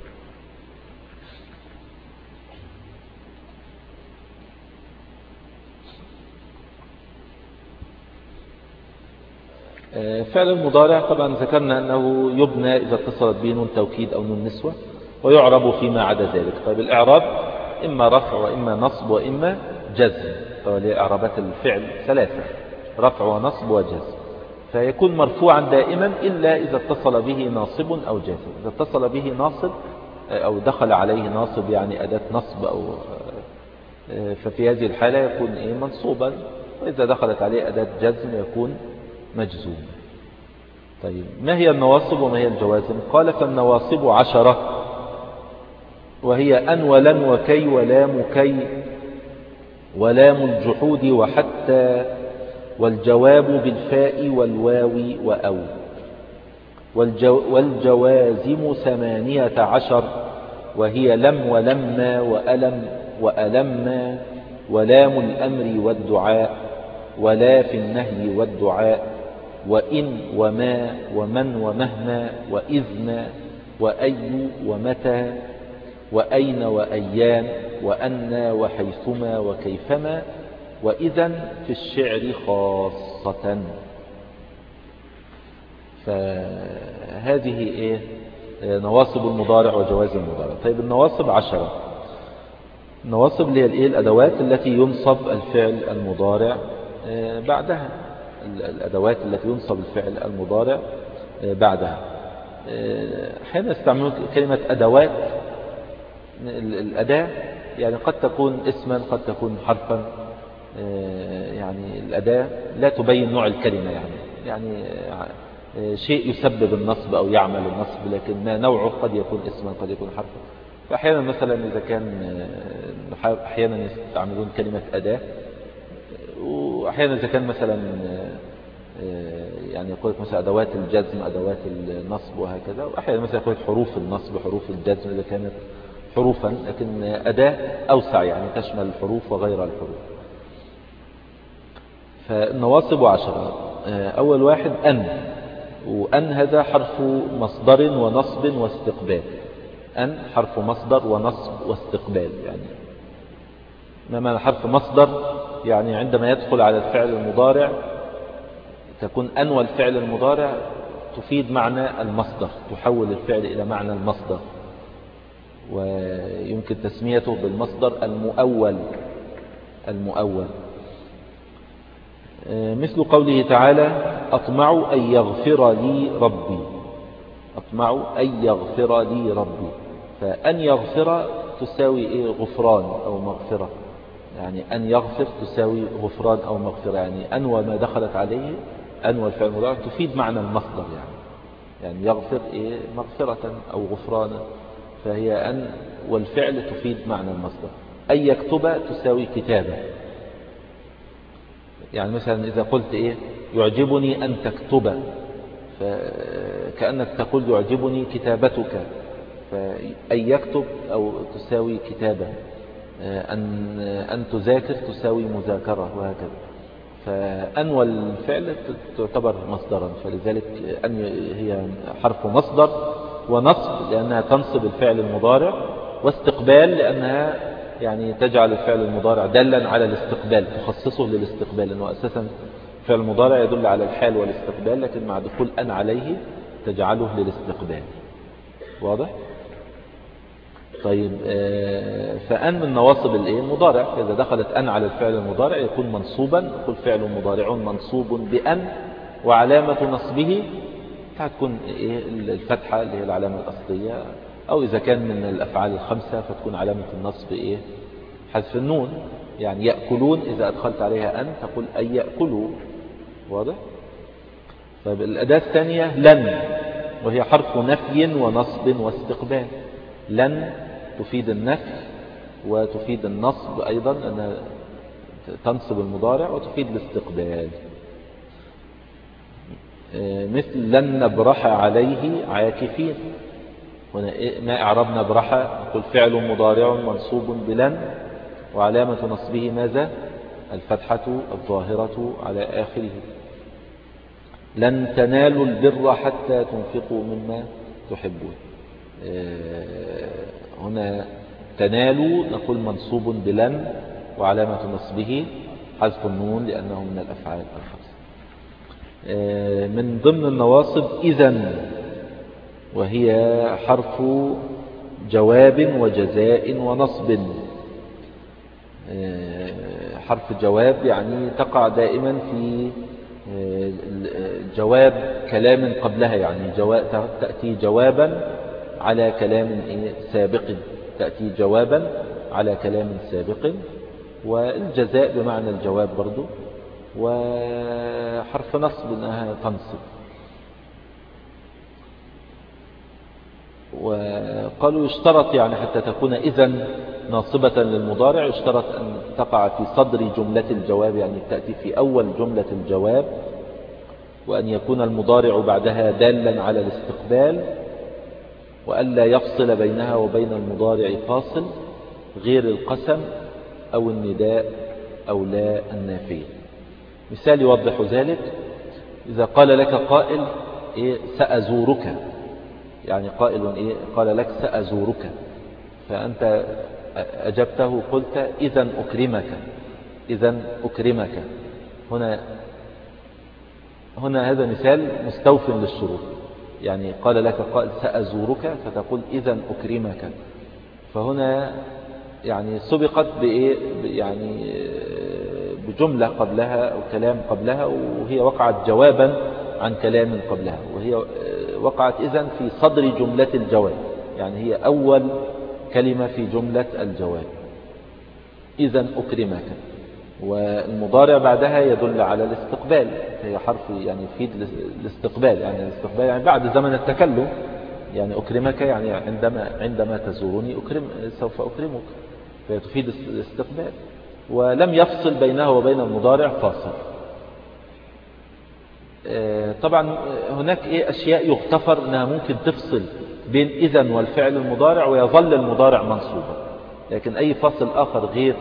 فعل المضارع طبعا ذكرنا أنه يبنى إذا اتصلت به نون توكيد أو نون نسوة، ويعرب فيما عدا ذلك. طيب الإعراب إما رفع وإما نصب وإما جزم. طيب إعرابات الفعل 3: رفع ونصب وجزم. فيكون مرفوعا دائما إلا إذا اتصل به ناصب أو جازم. إذا اتصل به ناصب أو دخل عليه ناصب يعني أداة نصب ففي هذه الحالة يكون منصوبا، وإذا دخلت عليه أداة جزم يكون مجزوم. طيب ما هي النواصب وما هي الجوازم؟ قال فالنواصب 10، وهي أن ولن وكي ولام كي ولام الجحود وحتى، والجواب بالفاء والواو وأو. والجوازم 18، وهي لم ولما وألم وألما، ولام الأمر والدعاء، ولا في النهي والدعاء، وإن وما ومن ومهما وإذن وأي ومتى وأين وأيان وأن وحيثما وكيفما، وإذن في الشعر خاصة. فهذه نواصب المضارع وجواز المضارع. طيب النواصب 10. النواصب اللي هي الأدوات التي ينصب الفعل المضارع بعدها، الأدوات التي ينصب الفعل المضارع بعدها. أحيانا يستعملون كلمة أدوات. الأداة يعني قد تكون اسما قد تكون حرفا، يعني الأداة لا تبين نوع الكلمة، يعني شيء يسبب النصب أو يعمل النصب، لكن ما نوعه قد يكون اسما قد يكون حرفا. فأحيانا مثلا إذا كان أحيانا يستعملون كلمة أداة، وأحيانا إذا كان مثلا يعني يقول مثلا أدوات الجزم أدوات النصب وهكذا، وأحيانا مثلا يقول حروف النصب حروف الجزم إذا كانت حروفا، لكن أداة أوسع يعني تشمل الحروف وغير الحروف. فالنواصب 10. أول واحد أن، وأن هذا حرف مصدر ونصب واستقبال. أن حرف مصدر ونصب واستقبال، يعني ما معنى حرف مصدر؟ يعني عندما يدخل على الفعل المضارع تكون أنوى الفعل المضارع تفيد معنى المصدر، تحول الفعل إلى معنى المصدر، ويمكن تسميته بالمصدر المؤول. مثل قوله تعالى أطمع أن يغفر لي ربي، أطمع أن يغفر لي ربي، فأن يغفر تساوي غفران أو مغفرة، يعني أن يغفر تساوي غفران أو مغفرة، يعني أنوى ما دخلت عليه، أنوى الفعل المضارع تفيد معنى المصدر، يعني يغفر مغفرة أو غفرانا، فهي أن والفعل تفيد معنى المصدر. أن يكتب تساوي كتابة، يعني مثلا إذا قلت يعجبني أن تكتب، فكأنك تقول يعجبني كتابتك، فأن يكتب أو تساوي كتابة، أن تذاكر تساوي مذاكرة، وهكذا. فأنوى الفعل تعتبر مصدرا، فلذلك أن هي حرف مصدر، ونصب لأنها تنصب الفعل المضارع، واستقبال لأنها يعني تجعل الفعل المضارع دلا على الاستقبال، تخصصه للاستقبال، لأنه أساسا الفعل المضارع يدل على الحال والاستقبال، لكن مع دخول أن عليه تجعله للاستقبال. واضح؟ طيب، فأن من نواصب المضارع، إذا دخلت أن على الفعل المضارع يكون منصوبا، يقول فعل مضارع منصوب بأن، وعلامة نصبه هتكون الفتحة اللي هي العلامة الأصلية، أو إذا كان من الأفعال الخمسة فتكون علامة النصب حذف النون، يعني يأكلون إذا أدخلت عليها أن تقول أن يأكلوا. واضح؟ طيب، الأداة الثانية لن، وهي حرف نفي ونصب واستقبال. لن تفيد النفي وتفيد النصب أيضا، أنها تنصب المضارع، وتفيد الاستقبال. مثل لن نبرح عليه عاكفين، هنا ما إعراب نبرح؟ نقول فعل مضارع منصوب بلن، وعلامة نصبه ماذا؟ الفتحة الظاهرة على آخره. لن تنالوا البر حتى تنفقوا مما تحبون. هنا تنالوا نقول منصوب بلن، وعلامة نصبه حذف النون لأنه من الأفعال الخمسة. من ضمن النواصب إذن، وهي حرف جواب وجزاء ونصب. حرف جواب يعني تقع دائما في جواب كلام قبلها، يعني تأتي جوابا على كلام سابق، تأتي جوابا على كلام سابق. والجزاء بمعنى الجواب برضو، وحرف نصب أنها تنصب. وقالوا يشترط يعني حتى تكون إذن ناصبة للمضارع، يشترط أن تقع في صدر جملة الجواب، يعني تأتي في أول جملة الجواب، وأن يكون المضارع بعدها دالا على الاستقبال، وألا يفصل بينها وبين المضارع فاصل غير القسم أو النداء أو لا النافية. مثال يوضح ذلك: إذا قال لك قائل سأزورك، يعني قائل قال لك سأزورك، فأنت أجبته قلت إذن أكرمك، إذن أكرمك. هنا هذا مثال مستوف للشروط، يعني قال لك قائل سأزورك فتقول إذن أكرمك، فهنا يعني سبقت يعني بجملة قبلها أو كلام قبلها، وهي وقعت جوابا عن كلام قبلها، وهي وقعت إذن في صدر جملة الجواب، يعني هي أول كلمة في جملة الجواب، إذن أكرمك. والمضارع بعدها يدل على الاستقبال، هي حرف يعني يفيد الاستقبال، يعني الاستقبال يعني بعد زمن التكلم، يعني أكرمك يعني عندما تزورني سوف أكرمك، فتفيد الاستقبال، ولم يفصل بينها وبين المضارع فاصل. طبعا هناك أشياء يغتفر أنها ممكن تفصل بين إذن والفعل المضارع ويظل المضارع منصوبا، لكن أي فصل آخر غير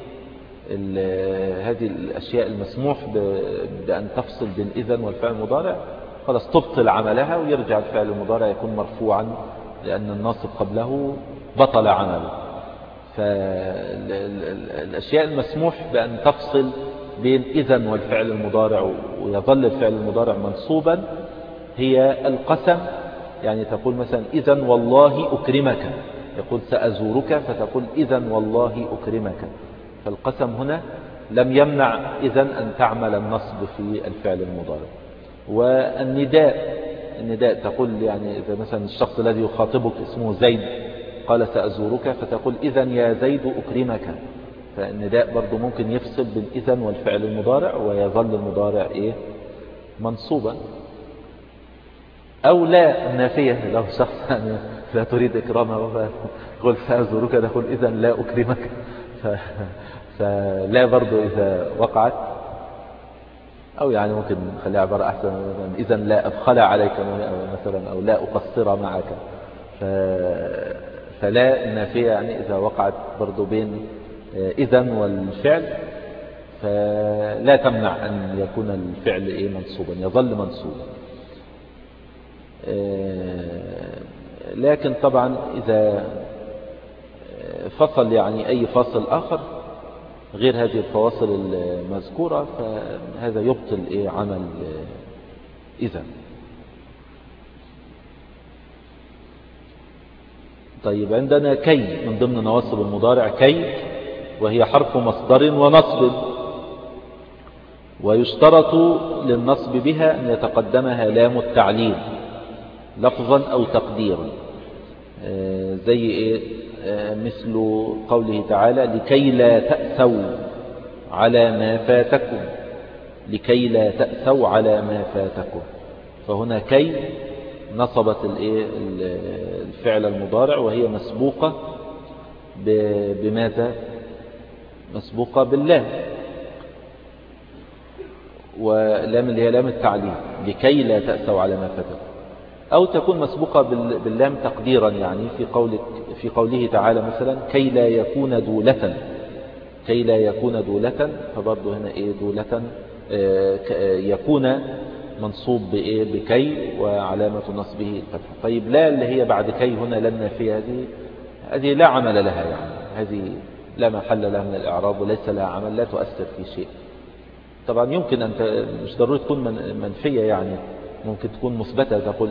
هذه الأشياء المسموح بأن تفصل بين إذن والفعل المضارع خلاص تبطل عملها، ويرجع الفعل المضارع يكون مرفوعا لأن الناصب قبله بطل عمله. فالأشياء المسموح بأن تفصل بين إذن والفعل المضارع ويظل الفعل المضارع منصوبا هي القسم. يعني تقول مثلا إذن والله أكرمك، يقول سأزورك فتقول إذن والله أكرمك، فالقسم هنا لم يمنع إذن أن تعمل النصب في الفعل المضارع. والنداء تقول يعني إذا مثلا الشخص الذي يخاطبك اسمه زيد قال سأزورك فتقول إذن يا زيد أكرمك، فالنداء برضو ممكن يفصل بين إذن والفعل المضارع ويظل المضارع منصوبا. أو لا النافية، لو شخص يعني لا تريد إكرامه فقل سأزورك تقول إذن لا أكرمك، فلا برضو إذا وقعت. أو يعني ممكن نخليها عبارة أحسن، إذن لا أبخل عليك مثلا، أو لا أقصر معك. فلا النافية يعني إذا وقعت برضو بين إذن والفعل فلا تمنع أن يكون الفعل منصوبا، يظل منصوبا. لكن طبعا إذا فصل يعني أي فاصل آخر غير هذه الفواصل المذكورة فهذا يبطل عمل إذن. طيب عندنا كي من ضمن نواصب المضارع، كي وهي حرف مصدر ونصب، ويشترط للنصب بها أن يتقدمها لام التعليل لفظا أو تقديرا. زي مثل قوله تعالى لكي لا تأسوا على ما فاتكم، لكي لا تأسوا على ما فاتكم. فهنا كي نصبت الفعل المضارع وهي مسبوقة بماذا؟ مسبوقة باللام، ولام اللي هي لام التعليل، لكي لا تأسوا على ما فاتكم. أو تكون مسبوقة باللام تقديرا، يعني في قوله تعالى مثلا كي لا يكون دولة، كي لا يكون دولة، فبرضه هنا دولة يكون منصوب بكي وعلامة نصبه الفتح. طيب لا اللي هي بعد كي هنا لا النافية، هذه لا عمل لها، يعني هذه لا محل لها من الإعراب وليس لها عمل، لا تؤثر في شيء. طبعا يمكن أن مش ضروري تكون منفية، يعني ممكن تكون مثبتة، تقول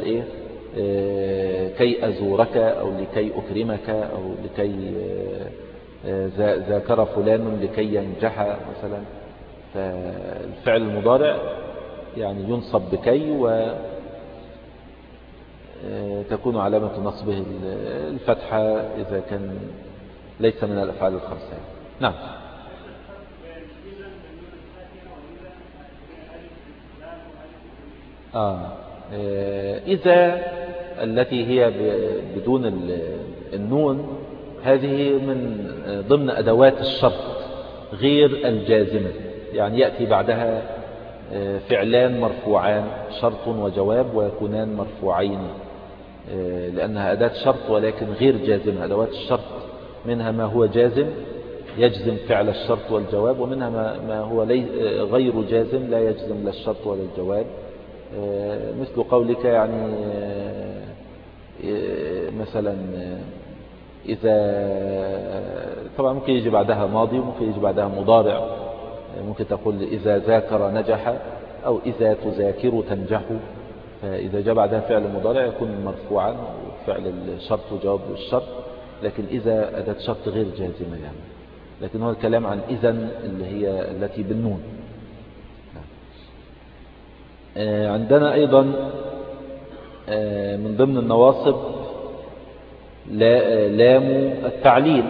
كي أزورك أو لكي أكرمك أو لكي ذاكر فلان لكي ينجح مثلا. فالفعل المضارع يعني ينصب بكي وتكون علامة نصبه الفتحة إذا كان ليس من الأفعال الخمسة. نعم. إذا التي هي بدون النون هذه من ضمن أدوات الشرط غير الجازمة، يعني يأتي بعدها فعلان مرفوعان شرط وجواب ويكونان مرفوعين، لأنها أداة شرط ولكن غير جازمة. أدوات الشرط منها ما هو جازم يجزم فعل الشرط والجواب، ومنها ما هو غير جازم لا يجزم لا الشرط ولا الجواب. مثل قولك يعني مثلا إذا، طبعا ممكن يجي بعدها ماضي وممكن يجي بعدها مضارع، ممكن تقول إذا ذاكر نجح أو إذا تذاكر تنجح. فإذا جاء بعدها فعل مضارع يكون مرفوعا فعل الشرط وجواب الشرط، لكن إذا أداة شرط غير جازمة يعني. لكن هو الكلام عن إذن اللي هي التي بالنون. عندنا أيضا من ضمن النواصب لام التعليل،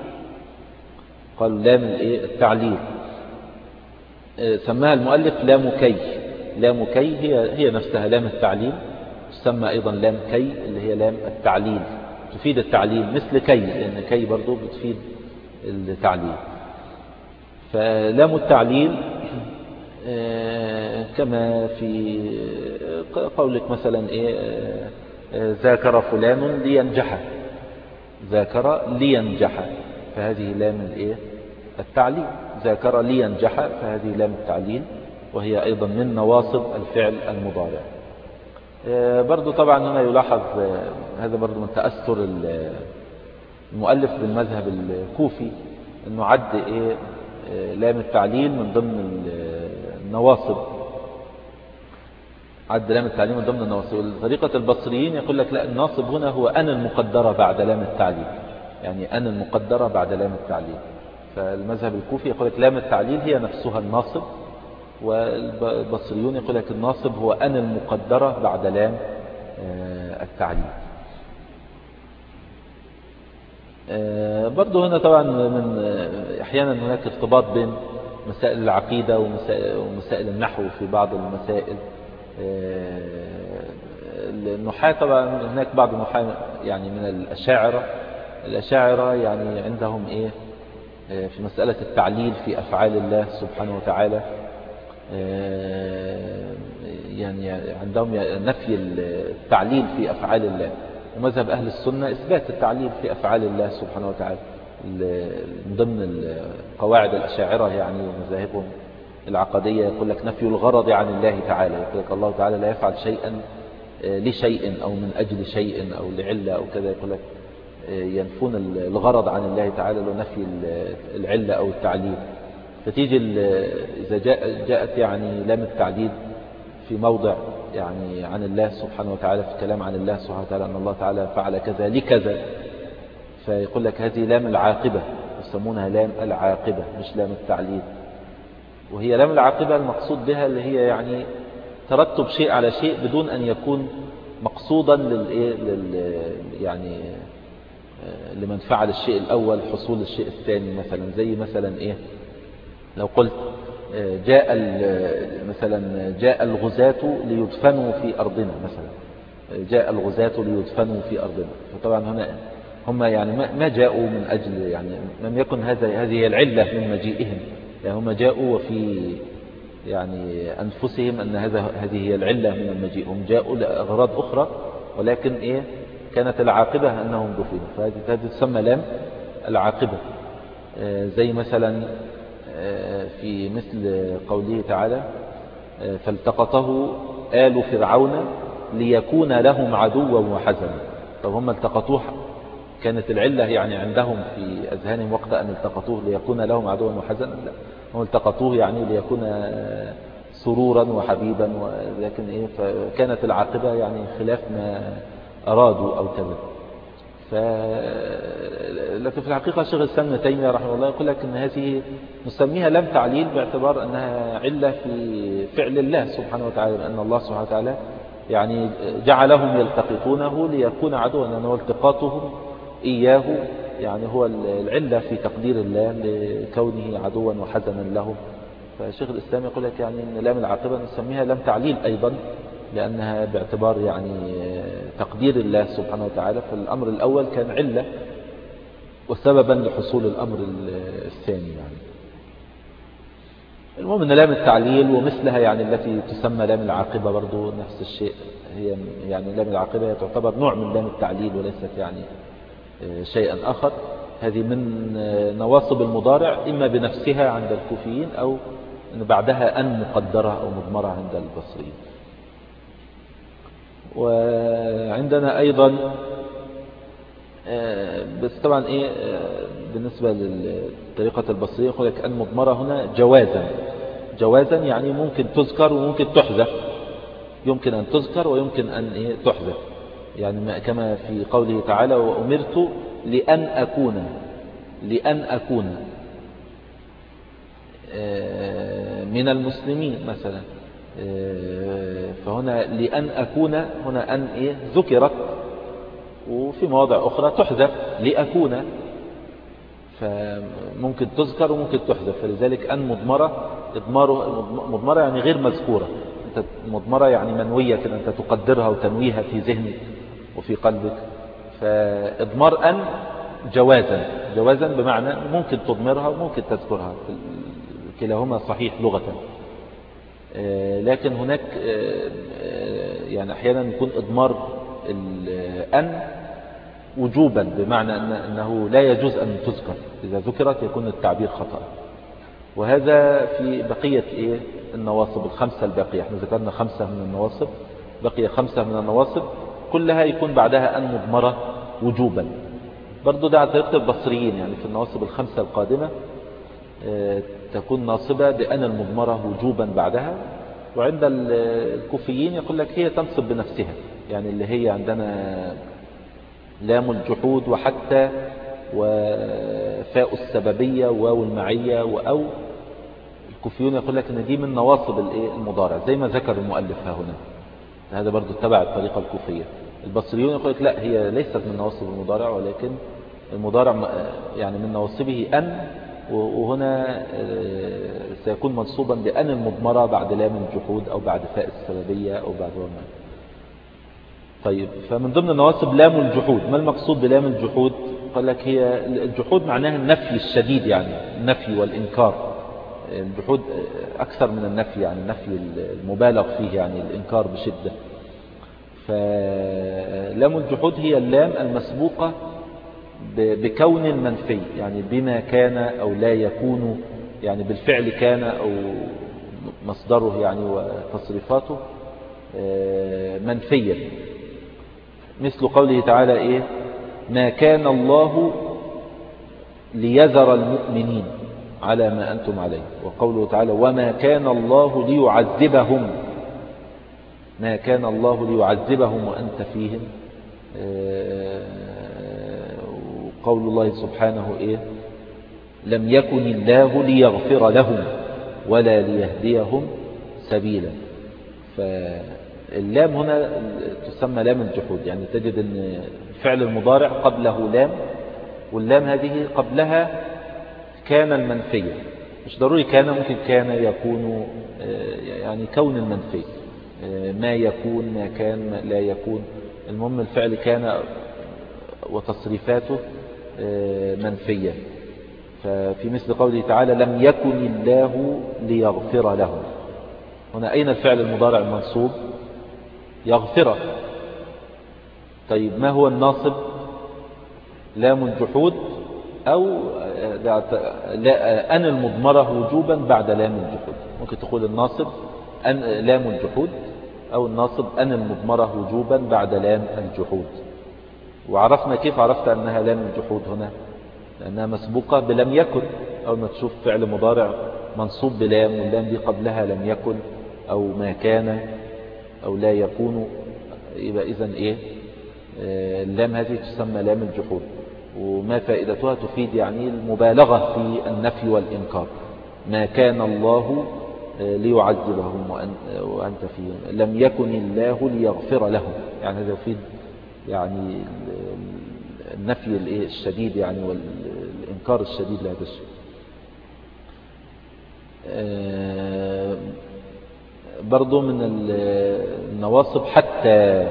قال لام التعليل سماها المؤلف لام كي. لام كي هي نفسها لام التعليل، تسمى أيضا لام كي اللي هي لام التعليل، تفيد التعليل مثل كي، لأن كي برضو بتفيد التعليل. فلام التعليل كما في قولك مثلا ذاكر فلان لينجح، ذاكر لينجح، فهذه لام التعليل. ذاكر لينجح فهذه لام التعليل، وهي أيضا من نواصب الفعل المضارع. برضو طبعا هنا يلاحظ هذا برضو من تأثر المؤلف بالمذهب الكوفي أنه عد إيه لام التعليل من ضمن النواصب، عد لام التعليل من ضمن النواصب. طريقة البصريين يقول لك لا، الناصب هنا هو أن المقدرة بعد لام التعليل، يعني أن المقدرة بعد لام التعليل. فالمذهب الكوفي يقول لك لام التعليل هي نفسها الناصب، والبصريون يقول لك الناصب هو أن المقدرة بعد لام التعليل. برضو هنا طبعا من أحيانا هناك ارتباط بين مسائل العقيدة ومسائل النحو في بعض المسائل. النحاة طبعا هناك بعض النحاة يعني من الأشاعرة يعني عندهم إيه في مسألة التعليل في أفعال الله سبحانه وتعالى، يعني عندهم نفي التعليل في أفعال الله، ومذهب أهل السنة إثبات التعليل في أفعال الله سبحانه وتعالى. من ضمن قواعد الأشاعرة يعني ومذاهبهم العقدية يقول لك نفي الغرض عن الله تعالى، يقول لك الله تعالى لا يفعل شيئا لشيء أو من أجل شيء أو لعلة أو كذا، يقول لك ينفون الغرض عن الله تعالى لنفي العلة أو التعليل. فتيجي إذا جاءت يعني لام التعليل في موضع يعني عن الله سبحانه وتعالى، في كلام عن الله سبحانه وتعالى أن الله تعالى فعل كذا لكذا، فيقول لك هذه لام العاقبة، يسمونها لام العاقبة مش لام التعليل. وهي لام العاقبة المقصود بها اللي هي يعني ترتب شيء على شيء بدون أن يكون مقصودا يعني لمن فعل الشيء الأول حصول الشيء الثاني. مثلا زي مثلا إيه لو قلت جاء الغزاة ليدفنوا في أرضنا، مثلا جاء الغزاة ليدفنوا في أرضنا، فطبعا هنا هم يعني ما جاءوا من أجل يعني لم يكن هذه هي العلة من مجيئهم، يعني هم جاءوا وفي يعني أنفسهم أن هذه هي العلة من المجيء، هم جاءوا لأغراض أخرى، ولكن إيه كانت العاقبة أنهم دفنوا، فهذه تسمى لام العاقبة. زي مثلا في مثل قوله تعالى فالتقطه آل فرعون ليكون لهم عدوا وحزنا. طب هم التقطوه، كانت العلة يعني عندهم في أذهانهم وقت أن التقطوه ليكون لهم عدوا وحزنا؟ لا، هم التقطوه يعني ليكون سرورا وحبيبا، لكن إيه فكانت العاقبة يعني خلاف ما أرادوا أو كذا. لكن في الحقيقة شيخ الإسلام ابن تيمية رحمه الله يقول لك أن هذه نسميها لم تعليل باعتبار أنها علة في فعل الله سبحانه وتعالى، لأن الله سبحانه وتعالى يعني جعلهم يلتقطونه ليكون عدوا، لأنه التقاطهم إياه يعني هو العلة في تقدير الله لكونه عدوا وحزنا لهم. فشيخ الإسلام يقول لك يعني أن لام العاقبة نسميها لم تعليل أيضا، لأنها باعتبار يعني تقدير الله سبحانه وتعالى، فالأمر الأول كان علة وسببا لحصول الأمر الثاني. يعني المهم أن لام التعليل ومثلها يعني التي تسمى لام العاقبة برضو نفس الشيء، هي يعني لام العاقبة تعتبر نوع من لام التعليل وليست يعني شيئا آخر. هذه من نواصب المضارع إما بنفسها عند الكوفيين أو أن بعدها أن مقدرة أو مضمرة عند البصريين. وعندنا أيضا بس طبعا إيه بالنسبة لطريقة البصرية يقول لك أن مضمرة هنا جوازا يعني ممكن تذكر وممكن تحذف، يمكن أن تذكر ويمكن أن إيه تحذف، يعني كما في قوله تعالى وأمرت لأن أكون من المسلمين مثلا، فهنا لأن أكون هنا أن إيه ذكرت، وفي مواضع أخرى تحذف لأكون، فممكن تذكر وممكن تحذف. فلذلك أن مضمرة يعني غير مذكورة، أنت مضمرة يعني منوية كده، أنت تقدرها وتنويها في ذهنك وفي قلبك. فإضمار أن جوازا بمعنى ممكن تضمرها وممكن تذكرها، كلاهما صحيح لغة. لكن هناك يعني أحيانا يكون إضمار الأن وجوبا، بمعنى أنه لا يجوز أن تذكر، إذا ذكرت يكون التعبير خطأ. وهذا في بقية النواصب الخمسة الباقية، احنا ذكرنا 5 من النواصب، بقي 5 من النواصب كلها يكون بعدها أن مضمرة وجوبا، برضو ده على طريقة البصريين، يعني في النواصب الخمسة القادمة تكون ناصبة بأن المضمرة وجوبا بعدها. وعند الكوفيين يقول لك هي تنصب بنفسها، يعني اللي هي عندنا لام الجحود وحتى وفاء السببية وواو المعية وأو. الكوفيون يقول لك ان دي من نواصب المضارع زي ما ذكر المؤلف ها هنا، هذا برضو تبع الطريقة الكوفية. البصريون يقول لك لا، هي ليست من نواصب المضارع، ولكن المضارع يعني من نواصبه أن، وهنا سيكون منصوبا بأن المضمرة بعد لام الجحود أو بعد فاء السببية أو بعد واو المعية. طيب، فمن ضمن النواصب لام الجحود. ما المقصود بلام الجحود؟ قال لك هي الجحود معناها النفي الشديد، يعني النفي والإنكار. الجحود أكثر من النفي، يعني النفي المبالغ فيه، يعني الإنكار بشدة. فلام الجحود هي اللام المسبوقة بكون منفي، يعني بما كان أو لا يكون، يعني بالفعل كان أو مصدره يعني وتصريفاته منفيا. مثل قوله تعالى إيه؟ ما كان الله ليذر المؤمنين على ما أنتم عليه. وقوله تعالى وما كان الله ليعذبهم، ما كان الله ليعذبهم وأنت فيهم. وقول الله سبحانه إيه؟ لم يكن الله ليغفر لهم ولا ليهديهم سبيلا. فاللام هنا تسمى لام الجحود، يعني تجد أن فعل المضارع قبله لام، واللام هذه قبلها كان المنفية. مش ضروري كان، ممكن كان يكون، يعني كون المنفي، ما يكون، ما كان، ما لا يكون. المهم الفعل كان وتصريفاته منفية. ففي مثل قوله تعالى لم يكن الله ليغفر لهم، هنا أين الفعل المضارع المنصوب؟ يغفر. طيب، ما هو الناصب؟ لام الجحود أو أن المضمرة وجوبا بعد لام الجحود. ممكن تقول الناصب أن لام الجحود، أو الناصب أن المضمرة وجوبا بعد لام الجحود. وعرفنا كيف عرفت أنها لام الجحود هنا؟ لأنها مسبوقة بلم يكن. أول ما تشوف فعل مضارع منصوب بلام واللام دي قبلها لم يكن أو ما كان أو لا يكون، يبقى إذن إيه؟ اللام هذه تسمى لام الجحود. وما فائدتها؟ تفيد يعني المبالغة في النفي والإنكار. ما كان الله ليعذبهم وأنت فيهم، لم يكن الله ليغفر لهم، يعني هذا يفيد يعني النفي الشديد يعني والإنكار الشديد لهذا الشيء. برضو من النواصب حتى،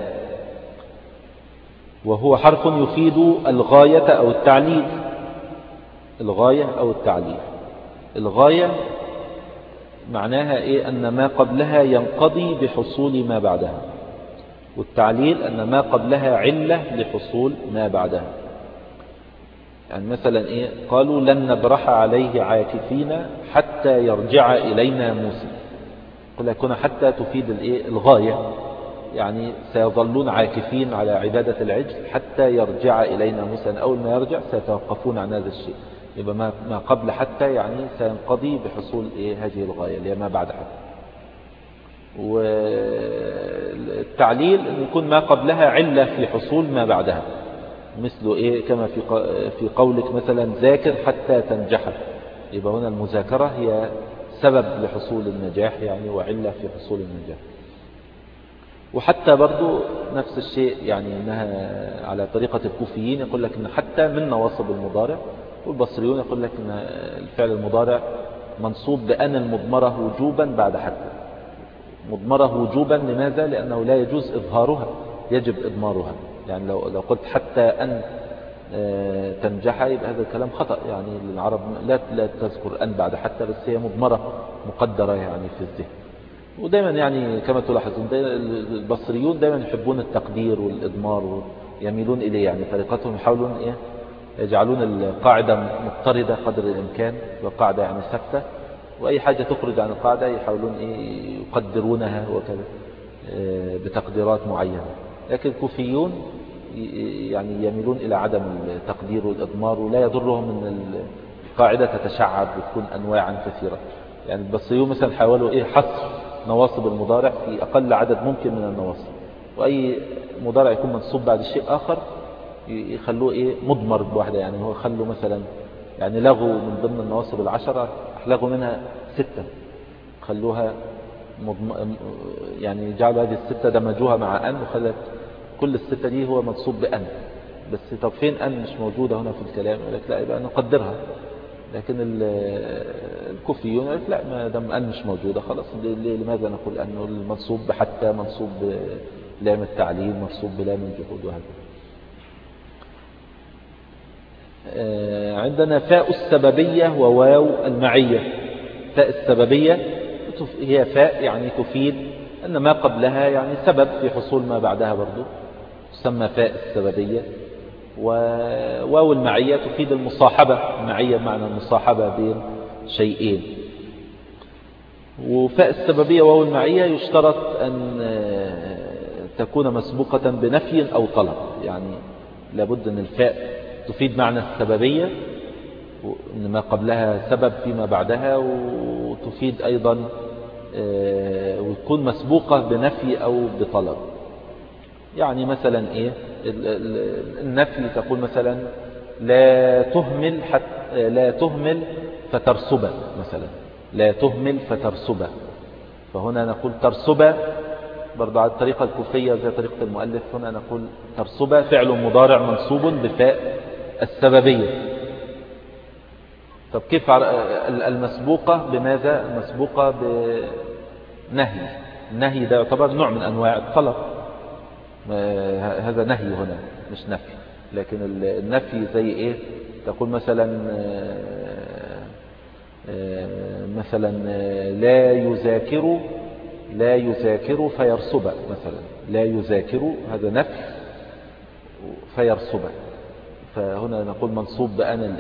وهو حرف يفيد الغاية أو التعليل. الغاية أو التعليل. الغاية معناها إيه؟ أن ما قبلها ينقضي بحصول ما بعدها. والتعليل أن ما قبلها علة لحصول ما بعدها. يعني مثلا إيه؟ قالوا لن نبرح عليه عاكفين حتى يرجع إلينا موسى. قل يكون حتى تفيد الغاية، يعني سيظلون عاكفين على عبادة العجل حتى يرجع إلينا موسى. أول ما يرجع سيتوقفون عن هذا الشيء. يبقى ما قبل حتى يعني سينقضي بحصول هذه الغاية اللي هي ما بعد حتى. والتعليل أن يكون ما قبلها علة في حصول ما بعدها، مثل كما في قولك مثلا ذاكر حتى تنجح. يبقى هنا المذاكرة هي سبب لحصول النجاح يعني، وعلة في حصول النجاح. وحتى برضو نفس الشيء، يعني انها على طريقة الكوفيين يقول لك ان حتى من نواصب المضارع، والبصريون يقول لك ان الفعل المضارع منصوب بأن المضمرة وجوبا بعد حتى. مضمرة وجوبا لماذا؟ لأنه لا يجوز إظهارها، يجب إضمارها. يعني لو قلت حتى أن تنجح يبقى هذا الكلام خطأ، يعني العرب لا تذكر أن بعد حتى، بس هي مضمرة مقدرة يعني في الذهن. ودايما يعني كما تلاحظون البصريون دايما يحبون التقدير والإضمار ويميلون إليه، يعني طريقتهم يحاولون يجعلون القاعدة مضطردة قدر الإمكان، وقاعدة يعني ثابتة، وأي حاجة تخرج عن القاعدة يحاولون يقدرونها وكذا بتقديرات معينة. لكن الكوفيون يعني يميلون إلى عدم التقدير والإضمار، ولا يضرهم أن القاعدة تتشعب وتكون أنواعا كثيرة. يعني البصريون مثلا حاولوا حصر نواصب المضارع في أقل عدد ممكن من النواصب، وأي مضارع يكون منصوب بعد شيء آخر يخلوه مضمر بواحدة. يعني هو خلوا مثلا يعني لغوا من ضمن النواصب 10 لغوا منها 6، خلوها يعني جعلوا هذه 6 دمجوها مع أن، وخلت كل 6 دي هو منصوب بأن. بس طب فين أن مش موجودة هنا في الكلام؟ يقول لك لا، يبقى نقدرها. لكن الكوفيون يقول لك لا، ما دام أن مش موجودة خلاص، لماذا نقول أنه المنصوب بحتى، منصوب بلام التعليل، منصوب بلام الجحود، وهكذا. عندنا فاء السببية وواو المعية. فاء السببية هي فاء يعني تفيد أن ما قبلها يعني سبب في حصول ما بعدها، برضو تسمى فاء السببية. وواو المعية تفيد المصاحبة، المعية معنى المصاحبة بين شيئين. وفاء السببية وواو المعية يشترط أن تكون مسبوقة بنفي أو طلب، يعني لابد أن الفاء تفيد معنى السببية، وإن ما قبلها سبب فيما بعدها، وتفيد أيضا وتكون مسبوقة بنفي أو بطلب. يعني مثلا النفي تقول مثلا لا تهمل فترسب مثلا، لا تهمل فترسب. فهنا نقول ترسب برضو على الطريقة الكوفية زي طريقة المؤلف. هنا نقول ترسب فعل مضارع منصوب بفاء السببية. طب كيف المسبوقة بماذا؟ المسبوقة بنهي. النهي ده يعتبر نوع من أنواع الطلب، هذا نهي هنا مش نفي. لكن النفي زي تقول مثلا لا يذاكر فيرسب مثلا، لا يذاكر هذا نفي فيرسب. فهنا نقول منصوب بأن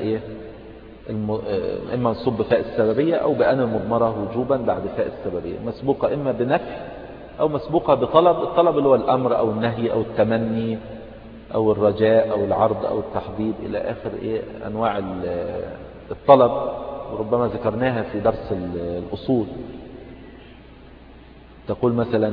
إما منصوب بفاء السببية أو بأن المضمرة وجوبا بعد فاء السببية، مسبوقة إما بنفي أو مسبوقة بطلب. الطلب اللي هو الأمر أو النهي أو التمني أو الرجاء أو العرض أو التحضيض إلى آخر أنواع الطلب، وربما ذكرناها في درس الأصول. تقول مثلا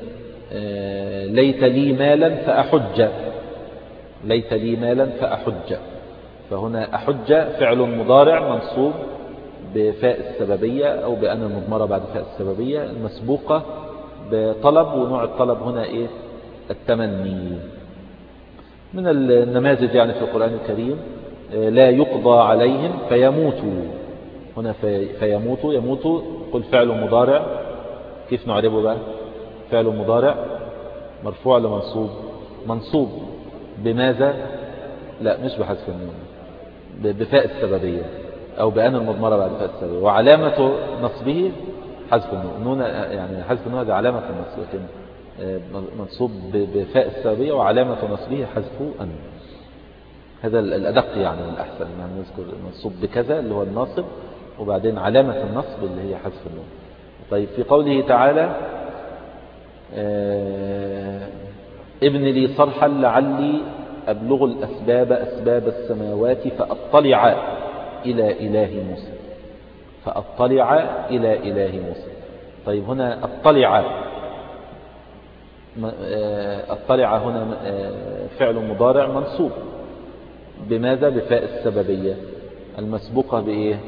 ليت لي مالا فأحج، ليت لي مالا فأحج. فهنا أحج فعل مضارع منصوب بفاء السببية أو بأن المضمرة بعد فاء السببية، المسبوقة بطلب. ونوع الطلب هنا التمني. من النماذج يعني في القرآن الكريم لا يقضى عليهم فيموتوا. هنا فيموتوا، يموتوا قل فعل مضارع. كيف نعربه بقى؟ فعل مضارع مرفوع لمنصوب، منصوب بماذا؟ لا مش بحذف النون، بفاء السببية أو بأن المضمرة بعد فاء السببية، وعلامة نصبه حذف النون. يعني حذف النون هذا علامة النصب، لكن منصوب بفاء السببية وعلامة نصبه حذف النون. هذا الأدق يعني الأحسن، يعني نذكر منصوب بكذا اللي هو الناصب، وبعدين علامة النصب اللي هي حذف النون. طيب في قوله تعالى ابن لي صرحا لعلي أبلغ الأسباب أسباب السماوات فأطلع إلى إله موسى، فأطلع إلى إله موسى. طيب هنا أطلع هنا فعل مضارع منصوب بماذا؟ بفاء السببية المسبوقة بإيه؟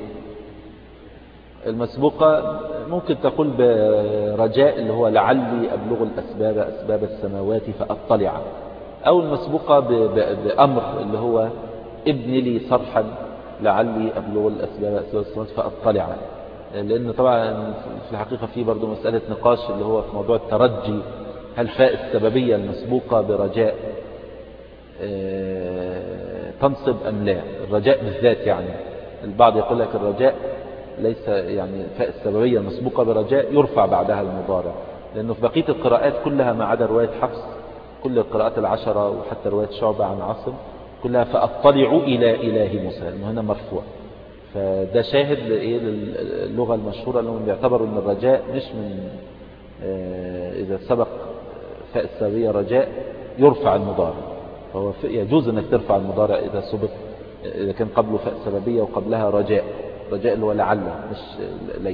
المسبوقة ممكن تقول برجاء اللي هو لعلي أبلغ الأسباب أسباب السماوات فأطلع، أو المسبوقة بأمر اللي هو ابن لي صرحا لعلي أبلغ الأسباب أسباب السماوات فأطلع. لأن طبعا في الحقيقة في برضو مسألة نقاش اللي هو في موضوع الترجي، هل فاء السببية المسبوقة برجاء تنصب أم لا؟ الرجاء بالذات يعني البعض يقول لك الرجاء ليس يعني فاء السببية المسبوقة برجاء يرفع بعدها المضارع، لأنه في بقية القراءات كلها ما عدا رواية حفص، كل القراءات 10 وحتى رواية شعبة عن عاصم كلها فأطلع إلى إله موسى، إنه هنا مرفوع. فده شاهد للغة المشهورة أنهم بيعتبروا أن الرجاء مش من إذا سبق فاء السببية رجاء يرفع المضارع، فهو يجوز أنك ترفع المضارع إذا سبق، إذا كان قبله فاء سببية وقبلها رجاء اللي هو لعل مش ليت.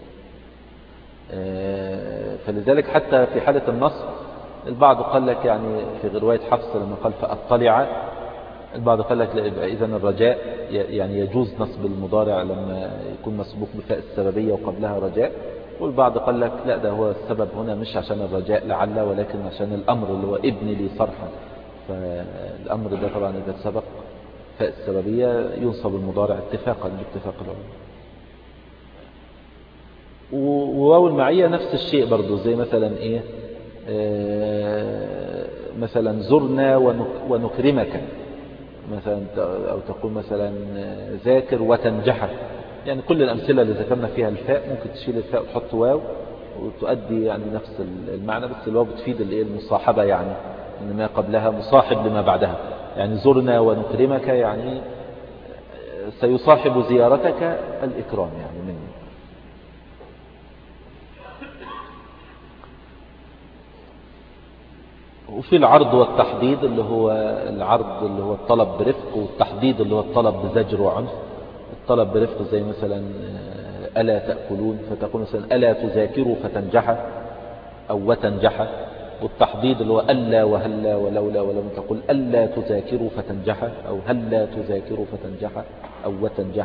فلذلك حتى في حالة النصب البعض قال لك يعني في رواية حفص لما قال فأطلع، البعض قال لك إذا الرجاء يعني يجوز نصب المضارع لما يكون مسبوق بفاء السببية وقبلها رجاء. والبعض قال لك لا، ده هو السبب هنا مش عشان الرجاء لعل، ولكن عشان الأمر اللي هو ابني لي صرحا. فالأمر ده طبعا إذا سبق فاء السببية ينصب المضارع اتفاقا باتفاق العلماء. وواو المعية نفس الشيء برضو، زي مثلا إيه مثلا زرنا ونكرمك مثلا، أو تقول مثلا ذاكر وتنجح. يعني كل الأمثلة اللي ذكرنا فيها الفاء ممكن تشيل الفاء وتحط واو وتؤدي يعني نفس المعنى، بس الواو بتفيد المصاحبة، يعني إن ما قبلها مصاحب لما بعدها. يعني زرنا ونكرمك يعني سيصاحب زيارتك الإكرام يعني مني. وفي العرض والتحضيض اللي هو العرض اللي هو الطلب برفق، والتحضيض اللي هو الطلب بزجر وعنف. الطلب برفق زي مثلا ألا تأكلون، فتقول مثلا ألا تذاكروا فتنجح أو وتنجح. والتحضيض اللي هو ألا وهلا ولولا ولم، تقول ألا تذاكروا فتنجح أو هلا تذاكروا فتنجح أو وتنجح.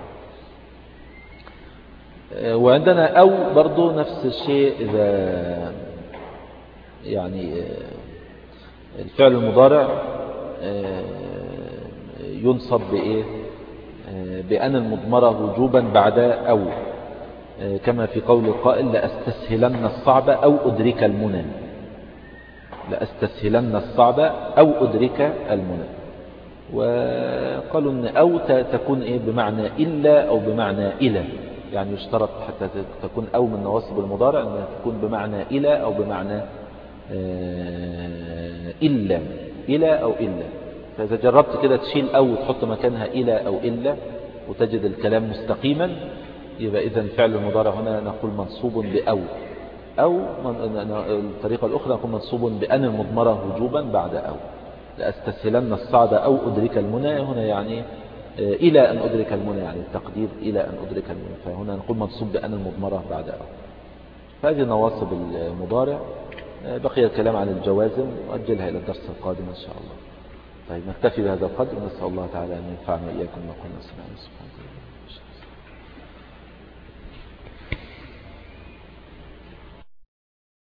وعندنا أو برضو نفس الشيء، إذا يعني الفعل المضارع ينصب بإيه؟ بأن المضمرة وجوبا بعد أو، كما في قول القائل لأستسهلن الصعب أو أدرك المنى. لأستسهلن الصعب أو أدرك المنى. وقالوا أن أو تكون إيه بمعنى إلا أو بمعنى إلى، يعني يشترط حتى تكون أو من نواصب المضارع أنها تكون بمعنى إلى أو بمعنى إلى أو إلا. فإذا جربت كده تشيل أو وتحط مكانها إلى أو إلا وتجد الكلام مستقيما، يبقى إذن فعل المضارع هنا نقول منصوب بأو. أو الطريقة الأخرى نقول منصوب بأن المضمرة وجوبا بعد أو. لأستسهلن الصعب أو أدرك المنى، هنا يعني إلى أن أدرك المنى، يعني التقدير إلى أن أدرك المنى، فهنا نقول منصوب بأن المضمرة بعد أو. فهذه نواصب المضارع. بقي الكلام عن الجوازم وأجلها إلى الدرس القادم إن شاء الله. طيب نكتفي بهذا القدر، ونسأل الله تعالى أن ينفعنا وإياكم ما قلنا. سبحانه وتعالى.